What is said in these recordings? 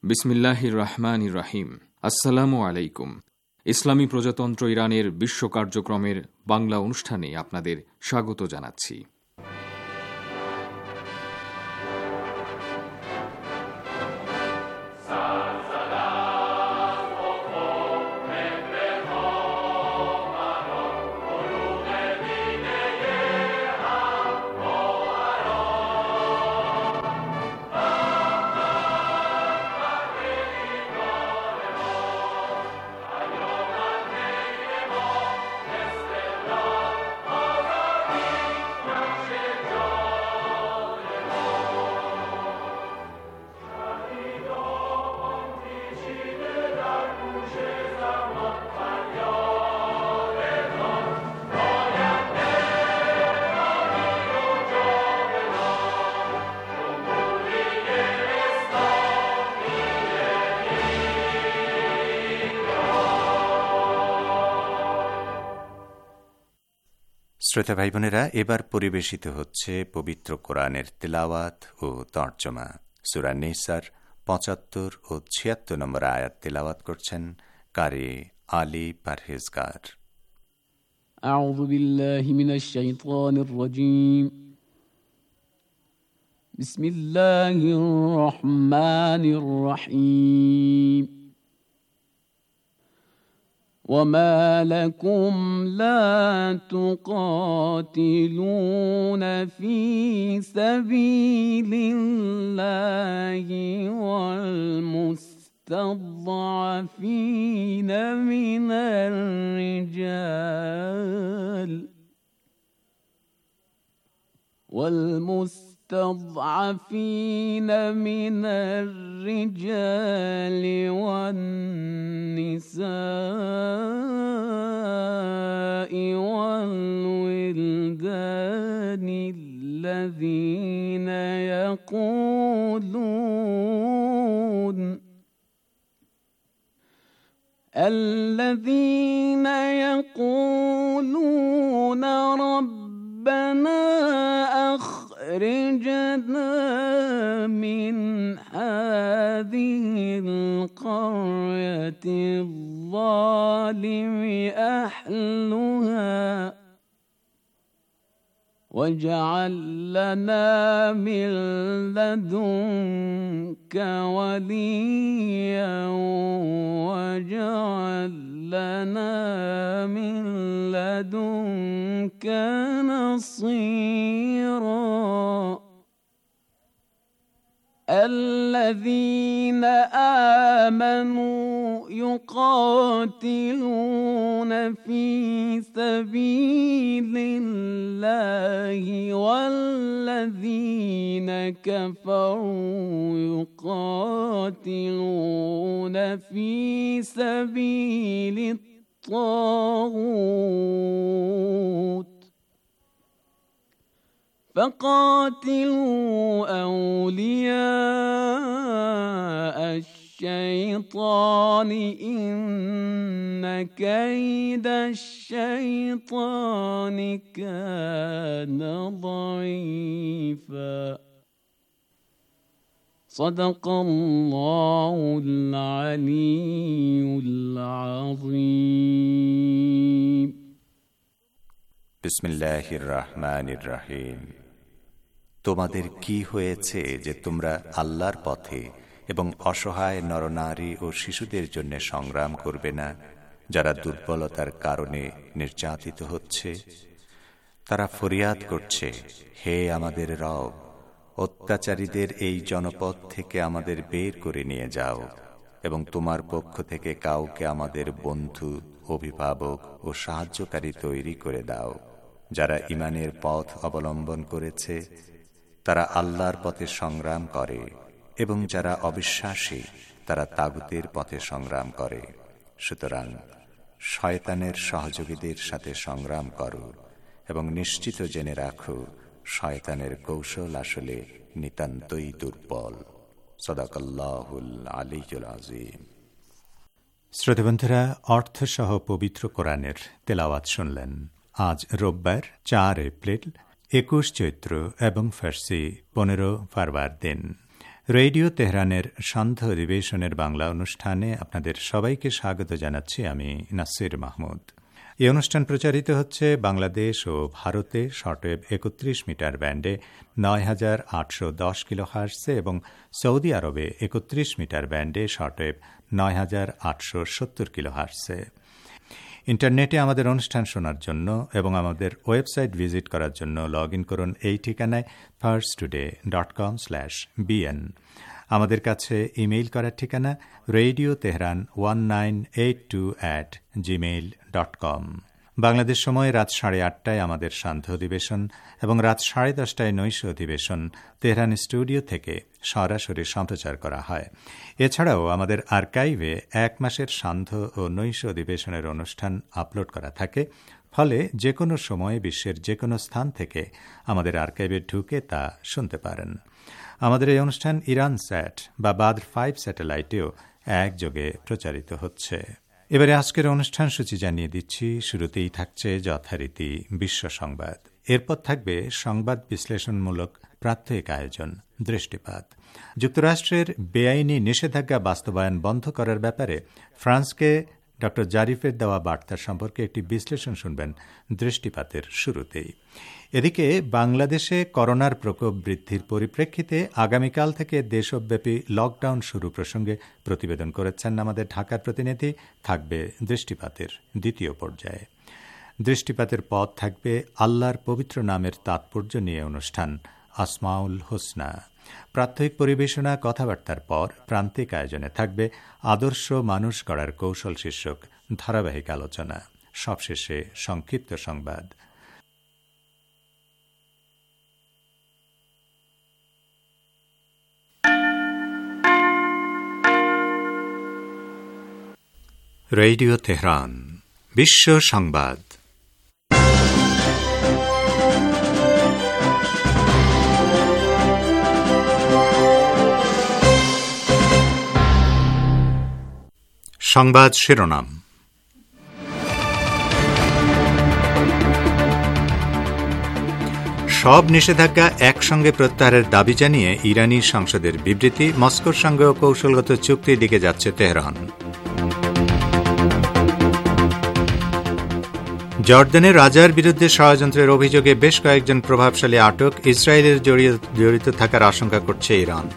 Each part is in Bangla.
বিসমিল্লাহির রহমানির রহিম। আসসালামু আলাইকুম। ইসলামী প্রজাতন্ত্র ইরানের বিশ্ব কার্যক্রমের বাংলা অনুষ্ঠানে আপনাদের স্বাগত জানাচ্ছি। শ্রোতা ভাই বোনেরা, এবার পরিবেশিত হচ্ছে পবিত্র কোরআনের তেলাওয়াত ও তর্জমা। সূরা নিসার ৭৫ ও ৭৬ নম্বর আয়াত তেলাওয়াত করছেন কারি আলী পারহেজগার। আউযু বিল্লাহি মিনাশ শাইতানির রাজীম। বিসমিল্লাহির রহমানির রহিম। وما لكم لا تقاتلون في سبيل الله والمستضعفين من الرجال والنساء والولدان الذين يقولون ربنا أخرجنا من هذه القرية الظالم أهلها واجعل لنا من لدنك وليا واجعل لنا من لدنك نصيرا. الذين آمنوا يقاتلون في سبيل الله والذين كفروا يقاتلون في سبيل الطاغوت فقاتلوا أولياء الشيطان إن كيد الشيطان كان ضعيفا. صدق الله العلي العظيم. বিসমিল্লাহির রহমানির রহিম। তোমাদের কি হয়েছে যে তোমরা আল্লাহর পথে এবং অসহায় নরনারী ও শিশুদের জন্য সংগ্রাম করবে না, যারা দুর্বলতার কারণে নির্যাতিত হচ্ছে? তারা ফরিয়াদ করছে, হে আমাদের রব, অত্যাচারীদের এই জনপদ থেকে আমাদের বের করে নিয়ে যাও এবং তোমার পক্ষ থেকে কাউকে আমাদের বন্ধু, অভিভাবক ও সাহায্যকারী তৈরি করে দাও। যারা ঈমানের পথ অবলম্বন করেছে তারা আল্লাহর পথে সংগ্রাম করে, এবং যারা অবিশ্বাসী তারা তাগুতের পথে সংগ্রাম করে। সুতরাং শয়তানের সহযোগীদের সাথে সংগ্রাম করো এবং নিশ্চিত জেনে রাখো, শয়তানের কৌশল আসলে নিতান্তই দুর্বল। সাদাকাল্লাহুল আলিয়্যুল আযীম। শ্রোতাবন্ধুরা, অর্থসহ পবিত্র কোরআনের তেলাওয়াত শুনলেন। আজ রোববার ৪ এপ্রিল, ২১ চৈত্র এবং ফার্সি ১৫ ফারওয়ার দিন। রেডিও তেহরানের সান্ধ্য অধিবেশনের বাংলা অনুষ্ঠানে আপনাদের সবাইকে স্বাগত জানাচ্ছি আমি নাসির মাহমুদ। এই অনুষ্ঠান প্রচারিত হচ্ছে বাংলাদেশ ও ভারতে শর্টওয়েভ ৩১ মিটার ব্যান্ডে ৯,৮১০ কিলোহার্টজে এবং সৌদি আরবে ৩১ মিটার ব্যান্ডে শর্টওয়েভ ৯,৮৭০ কিলোহার্টজে। ইন্টারনেটে আমাদের অনুষ্ঠান শোনার জন্য এবং আমাদের ওয়েবসাইট ভিজিট করার জন্য লগ ইন করুন এই ঠিকানায় farstoday.com/bn। আমাদের কাছে ইমেইল করার ঠিকানা radioteheran1982@gmail.com। বাংলাদেশ সময় রাত 8:30টায় আমাদের সান্ধ্য অধিবেশন এবং রাত 10:30টায় নৈশ অধিবেশন তেহরান স্টুডিও থেকে সরাসরি সম্প্রচার করা হয়। এছাড়াও আমাদের আর্কাইভে 1 মাসের সান্ধ্য ও নৈশ অধিবেশনের অনুষ্ঠান আপলোড করা থাকে, ফলে যে কোনো সময়ে বিশ্বের যে কোনো স্থান থেকে আমাদের আর্কাইভে ঢুকে তা শুনতে পারেন। আমাদের এই অনুষ্ঠান ইরান স্যাট বা বাদ্র 5 স্যাটেলাইটেও একযোগে প্রচারিত হচ্ছে। এবারে আজকের অনুষ্ঠান সূচি জানিয়ে দিচ্ছি। শুরুতেই থাকছে যথারীতি বিশ্ব সংবাদ, এরপর থাকবে সংবাদ বিশ্লেষণমূলক প্রাত্যহিক আয়োজন দৃষ্টিপাত। যুক্তরাষ্ট্রের বেআইনি নিষেধাজ্ঞা বাস্তবায়ন বন্ধ করার ব্যাপারে ফ্রান্সকে ড জারিফের দেওয়া বার্তা সম্পর্কে একটি বিশ্লেষণ শুনবেন দৃষ্টিপাতের শুরুতেই। এদিকে বাংলাদেশে করোনার প্রকোপ বৃদ্ধির পরিপ্রেক্ষিতে আগামীকাল থেকে দেশব্যাপী লকডাউন শুরু প্রসঙ্গে প্রতিবেদন করেছেন আমাদের ঢাকার প্রতিনিধি। থাকবে দৃষ্টিপাতের দ্বিতীয় পর্যায়ে। দৃষ্টিপাতের পথ থাকবে আল্লাহর পবিত্র নামের তাৎপর্য নিয়ে অনুষ্ঠান আসমাউল হোসনা। প্রাত্যহিক পরিবেশনা কথাবার্তার পর প্রান্তিক আয়োজনে থাকবে আদর্শ মানুষ গড়ার কৌশল শীর্ষক ধারাবাহিক আলোচনা। সবশেষে সংক্ষিপ্ত সংবাদ। রেডিও তেহরান বিশ্ব সংবাদ। সংবাদ শিরোনাম। সব নিষেধাজ্ঞা একসঙ্গে প্রত্যাহারের দাবি জানিয়ে ইরানি সংসদের বিবৃতি। মস্কোর সঙ্গেও কৌশলগত চুক্তির দিকে যাচ্ছে তেহরান। জর্দানের রাজার বিরুদ্ধে ষড়যন্ত্রের অভিযোগে বেশ কয়েকজন প্রভাবশালী আটক। ইসরায়েলের জড়িত থাকার আশঙ্কা করছে ইরান।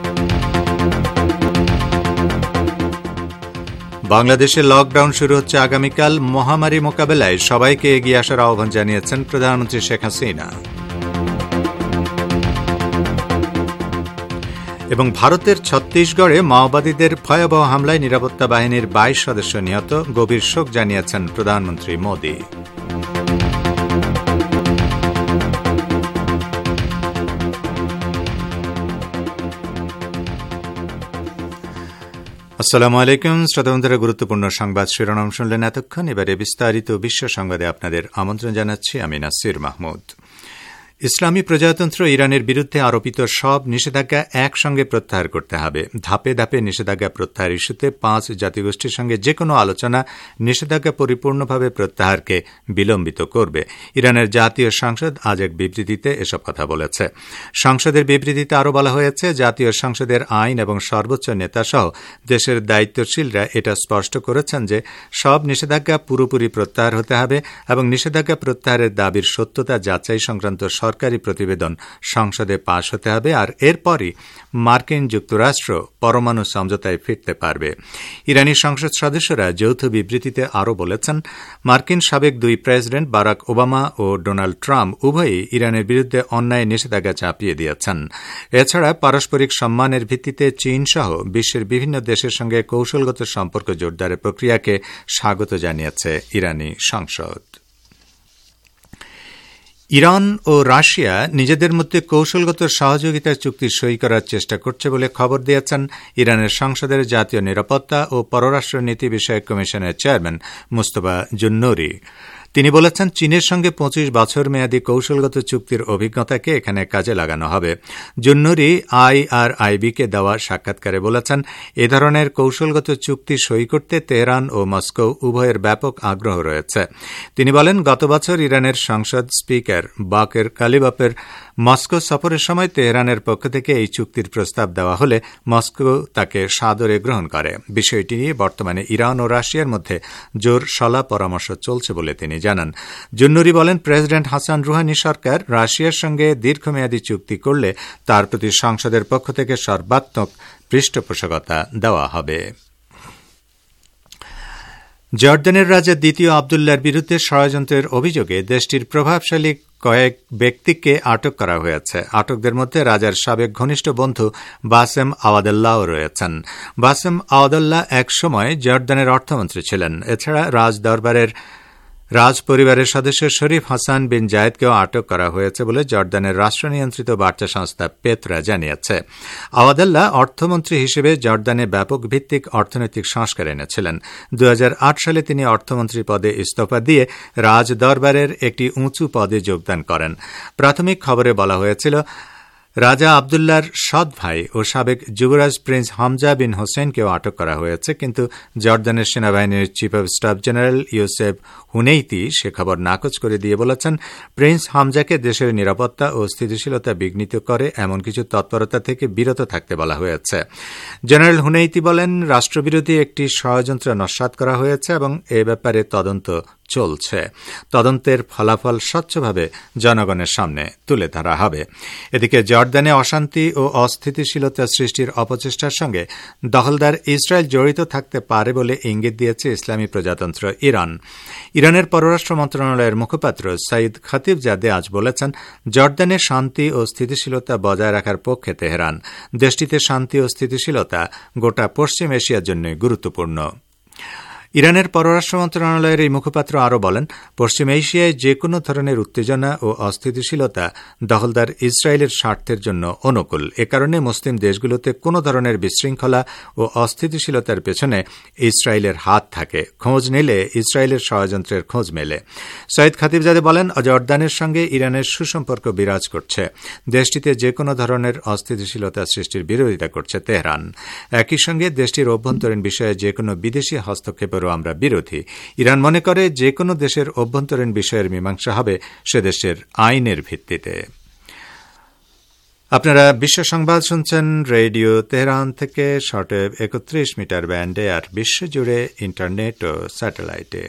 বাংলাদেশে লকডাউন শুরু হচ্ছে আগামীকাল। মহামারী মোকাবেলায় সবাইকে এগিয়ে আসার আহ্বান জানিয়েছেন প্রধানমন্ত্রী শেখ হাসিনা। এবং ভারতের ছত্তিশগড়ে মাওবাদীদের ভয়াবহ হামলায় নিরাপত্তা বাহিনীর 22 সদস্য নিহত। গভীর শোক জানিয়েছেন প্রধানমন্ত্রী মোদি। আসসালামু আলাইকুম। শ্রোতাবন্ধুরা, গুরুত্বপূর্ণ সংবাদ শিরোনাম শুনলেন এতক্ষণ। এবারে বিস্তারিত বিশ্ব সংবাদে আপনাদের আমন্ত্রণ জানাচ্ছি আমি নাসির মাহমুদ। ইসলামী প্রজাতন্ত্র ইরানের বিরুদ্ধে আরোপিত সব নিষেধাজ্ঞা একসঙ্গে প্রত্যাহার করতে হবে। ধাপে ধাপে নিষেধাজ্ঞা প্রত্যাহার ইস্যুতে 5 জাতিগোষ্ঠীর সঙ্গে যে কোনো আলোচনা নিষেধাজ্ঞা পরিপূর্ণভাবে প্রত্যাহারকে বিলম্বিত করবে। ইরানের জাতীয় সংসদ আজ এক বিবৃতিতে এসব কথা বলেছে। সংসদের বিবৃতিতে আরও বলা হয়েছে, জাতীয় সংসদের আইন এবং সর্বোচ্চ নেতাসহ দেশের দায়িত্বশীলরা এটা স্পষ্ট করেছেন যে সব নিষেধাজ্ঞা পুরোপুরি প্রত্যাহার হতে হবে এবং নিষেধাজ্ঞা প্রত্যাহারের দাবির সত্যতা যাচাই সংক্রান্ত সরকারি প্রতিবেদন সংসদে পাশ হতে হবে। আর এরপরই মার্কিন যুক্তরাষ্ট্র পরমাণু সমঝোতায় ফিরতে পারবে। ইরানি সংসদ সদস্যরা যৌথ বিবৃতিতে আরও বলেছেন, মার্কিন সাবেক 2 প্রেসিডেন্ট বারাক ওবামা ও ডোনাল্ড ট্রাম্প উভয়ই ইরানের বিরুদ্ধে অন্যায় নিষেধাজ্ঞা চাপিয়ে দিয়েছেন। এছাড়া পারস্পরিক সম্মানের ভিত্তিতে চীন সহ বিশ্বের বিভিন্ন দেশের সঙ্গে কৌশলগত সম্পর্ক জোরদারের প্রক্রিয়াকে স্বাগত জানিয়েছে ইরানি সংসদ। ইরান ও রাশিয়া নিজেদের মধ্যে কৌশলগত সহযোগিতার চুক্তি সই করার চেষ্টা করছে বলে খবর দিয়েছেন ইরানের সংসদের জাতীয় নিরাপত্তা ও পররাষ্ট্র নীতি বিষয়ক কমিশনের চেয়ারম্যান মুস্তফা জুন্নুরি। তিনি বলেছেন, চীনের সঙ্গে 25 বছর মেয়াদী কৌশলগত চুক্তির অভিজ্ঞতাকে এখানে কাজে লাগানো হবে। জুন্নুরি IRIB-কে দেওয়া সাক্ষাৎকারে বলেছেন, এ ধরনের কৌশলগত চুক্তি সই করতে তেহরান ও মস্কো উভয়ের ব্যাপক আগ্রহ রয়েছে। তিনি বলেন, গত বছর ইরানের সংসদ স্পিকার বাকের কালিবাফের মস্কো সফরের সময় তেহরানের পক্ষ থেকে এই চুক্তির প্রস্তাব দেওয়া হলে মস্কো তাকে সাদরে গ্রহণ করে। বিষয়টি নিয়ে বর্তমানে ইরান ও রাশিয়ার মধ্যে জোর সলা পরামর্শ চলছে বলে তিনি জানান। জুন্নুরি বলেন, প্রেসিডেন্ট হাসান রুহানি সরকার রাশিয়ার সঙ্গে দীর্ঘমেয়াদী চুক্তি করলে তার প্রতি সংসদের পক্ষ থেকে সর্বাত্মক পৃষ্ঠপোষকতা দেওয়া হবে। জর্দানের রাজা দ্বিতীয় আবদুল্লাহর বিরুদ্ধে ষড়যন্ত্রের অভিযোগে দেশটির প্রভাবশালী কয়েক ব্যক্তিকে আটক করা হয়েছে। আটকদের মধ্যে রাজার সাবেক ঘনিষ্ঠ বন্ধু বাসেম আওয়াদুল্লাহও রয়েছেন। বাসেম আওয়াদুল্লাহ এক সময় জর্দানের অর্থমন্ত্রী ছিলেন। এছাড়া রাজ পরিবারের সদস্য শরীফ হাসান বিন জায়েদকেও আটক করা হয়েছে বলে জর্দানের রাষ্ট্রনিয়ন্ত্রিত বার্তা সংস্থা পেত্রা জানিয়েছে। আওয়াদুল্লাহ অর্থমন্ত্রী হিসেবে জর্দানে ব্যাপক ভিত্তিক অর্থনৈতিক সংস্কার এনেছিলেন। 2008 সালে তিনি অর্থমন্ত্রী পদে ইস্তফা দিয়ে রাজ দরবারের একটি উঁচু পদে যোগদান করেন। প্রাথমিক খবরে বলা হয়েছিল, রাজা আবদুল্লাহর সৎ ভাই ও সাবেক যুবরাজ প্রিন্স হামজা বিন হোসেনকেও আটক করা হয়েছে, কিন্তু জর্দানের সেনাবাহিনীর chief of staff general Yousef Huneiti সে খবর নাকচ করে দিয়ে বলেছেন, প্রিন্স হামজাকে দেশের নিরাপত্তা ও স্থিতিশীলতা বিঘ্নিত করে এমন কিছু তৎপরতা থেকে বিরত থাকতে বলা হয়েছে। জেনারেল হুনেইতি বলেন, রাষ্ট্রবিরোধী একটি ষড়যন্ত্র নস্যাৎ করা হয়েছে এবং এ ব্যাপারে তদন্ত চলছে। তদন্তের ফলাফল স্বচ্ছভাবে জনগণের সামনে তুলে ধরা হবে। এদিকে জর্দানে অশান্তি ও অস্থিতিশীলতা সৃষ্টির অপচেষ্টার সঙ্গে দখলদার ইসরায়েল জড়িত থাকতে পারে বলে ইঙ্গিত দিয়েছে ইসলামী প্রজাতন্ত্র ইরান। ইরানের পররাষ্ট্র মন্ত্রণালয়ের মুখপাত্র সাইদ খাতিবজাদে আজ বলেছেন, জর্দানে শান্তি ও স্থিতিশীলতা বজায় রাখার পক্ষে তেহরান। দেশটিতে শান্তি ও স্থিতিশীলতা গোটা পশ্চিম এশিয়ার জন্য গুরুত্বপূর্ণ। ইরানের পররাষ্ট্র মন্ত্রণালয়ের এই মুখপাত্র আরও বলেন, পশ্চিম এশিয়ায় যে কোনো ধরনের উত্তেজনা ও অস্থিতিশীলতা দখলদার ইসরায়েলের স্বার্থের জন্য অনুকূল। এ কারণে মুসলিম দেশগুলোতে কোনো ধরনের বিশৃঙ্খলা ও অস্থিতিশীলতার পেছনে ইসরায়েলের হাত থাকে। খোঁজ নিলে ইসরায়েলের ষড়যন্ত্রের খোঁজ মেলে। সৈয়দ খাতিবজাদে বলেন, জর্দানের সঙ্গে ইরানের সুসম্পর্ক বিরাজ করছে। দেশটিতে যে কোনো ধরনের অস্থিতিশীলতা সৃষ্টির বিরোধিতা করছে তেহরান। একই সঙ্গে দেশটির অভ্যন্তরীণ বিষয়ে যে কোনো বিদেশি হস্তক্ষেপ আমরা বিরোধী। ইরান মনে করে, যে কোনো দেশের অভ্যন্তরীণ বিষয়ের মীমাংসা হবে সে দেশের আইনের ভিত্তিতে। আপনারা বিশ্ব সংবাদ শুনছেন রেডিও তেহরান থেকে শর্টওয়েভ 31 মিটার ব্যান্ডে আর বিশ্বজুড়ে ইন্টারনেট ও স্যাটেলাইটে।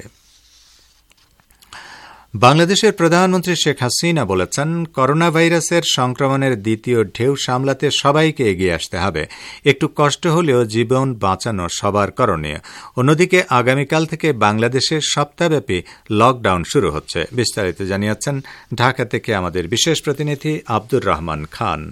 বাংলাদেশের প্রধানমন্ত্রী শেখ হাসিনা বলেছেন, করোনা ভাইরাসের সংক্রমণের দ্বিতীয় ঢেউ সামলাতে সবাইকে এগিয়ে আসতে হবে। একটু কষ্ট হলেও জীবন বাঁচানো সবার করণীয়। অন্যদিকে আগামীকাল থেকে বাংলাদেশে সপ্তাহব্যাপী লকডাউন শুরু হচ্ছে। বিস্তারিত জানিয়েছেন ঢাকা থেকে আমাদের বিশেষ প্রতিনিধি আব্দুর রহমান খান।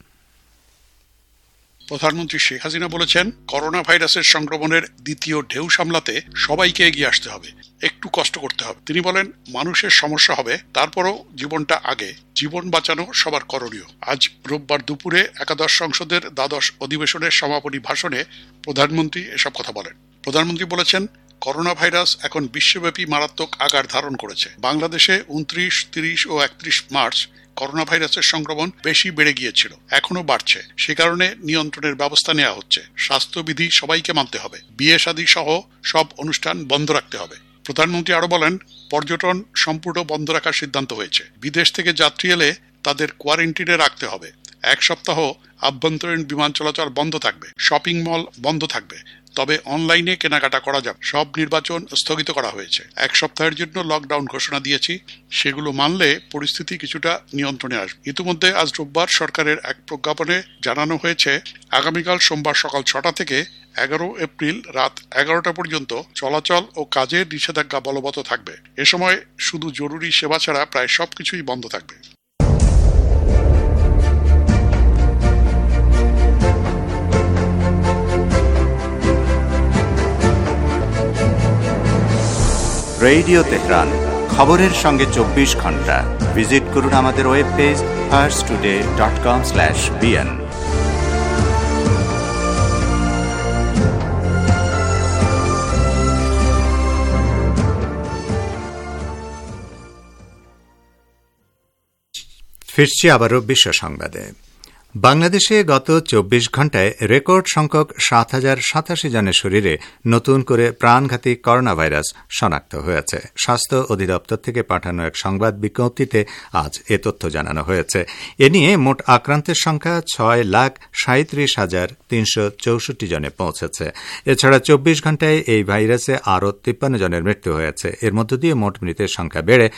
প্রধানমন্ত্রী শেখ হাসিনা বলেছেন, করোনা ভাইরাসের সংক্রমণের দ্বিতীয় ঢেউ সামলাতে সবাইকে এগিয়ে আসতে হবে, একটু কষ্ট করতে হবে। তিনি বলেন, মানুষের সমস্যা হবে, তারপরও জীবনটা আগে, জীবন বাঁচানো সবার করণীয়। আজ রোববার দুপুরে একাদশ সংসদের দ্বাদশ অধিবেশনের সমাপনী ভাষণে প্রধানমন্ত্রী এসব কথা বলেন। প্রধানমন্ত্রী বলেছেন, করোনা ভাইরাস এখন বিশ্বব্যাপী মারাত্মক আকার ধারণ করেছে। বাংলাদেশে 29, 30 ও 31 মার্চ করোনা ভাইরাসের সংক্রমণ বেশি বেড়ে গিয়েছিল, এখনো বাড়ছে। সে কারণে নিয়ন্ত্রণের ব্যবস্থা নেওয়া হচ্ছে। স্বাস্থ্যবিধি সবাইকে মানতে হবে। বিয়ে শাদী সহ সব অনুষ্ঠান বন্ধ রাখতে হবে। প্রধানমন্ত্রী আরো বলেন, পর্যটন সম্পূর্ণ বন্ধ রাখার সিদ্ধান্ত হয়েছে। বিদেশ থেকে যাত্রী এলে তাদের কোয়ারেন্টিনে রাখতে হবে। 1 সপ্তাহ আভ্যন্তরীণ বিমান চলাচল বন্ধ থাকবে। শপিং মল বন্ধ থাকবে, তবে অনলাইনে কেনাকাটা করা যাবে। সব নির্বাচন স্থগিত করা হয়েছে। 1 সপ্তাহের জন্য লকডাউন ঘোষণা দিয়েছি। সেগুলো মানলে পরিস্থিতি কিছুটা নিয়ন্ত্রণে আসবে। ইতিমধ্যে আজ রোববার সরকারের এক প্রজ্ঞাপনে জানানো হয়েছে, আগামীকাল সোমবার সকাল 6টা থেকে 11 এপ্রিল রাত 11টা পর্যন্ত চলাচল ও কাজের নিষেধাজ্ঞা বলবৎ থাকবে। এ সময় শুধু জরুরি সেবা ছাড়া প্রায় সবকিছুই বন্ধ থাকবে। রেডিও তেহরান, খবরের সঙ্গে 24 ঘন্টা। ভিজিট করুন আমাদের ওয়েব পেজ farstoday.com/bn। ফিরছি আবারও বিশ্ব সংবাদে। বাংলাদেশে গত ২৪ ঘণ্টায় রেকর্ড সংখ্যক ৭,০৮৭ জনের শরীরে নতুন করে প্রাণঘাতী করোনা ভাইরাস শনাক্ত হয়েছে। স্বাস্থ্য অধিদপ্তর থেকে পাঠানো এক সংবাদ বিজ্ঞপ্তিতে আজ এ তথ্য জানানো হয়েছে। এ নিয়ে মোট আক্রান্তের সংখ্যা ৬,৩৭,৩৬৪ জনে পৌঁছেছে। এছাড়া ২৪ ঘণ্টায় এই ভাইরাসে আরও ৫৩ জনের মৃত্যু হয়েছে। এর মধ্য দিয়ে মোট মৃতের সংখ্যা বেড়ে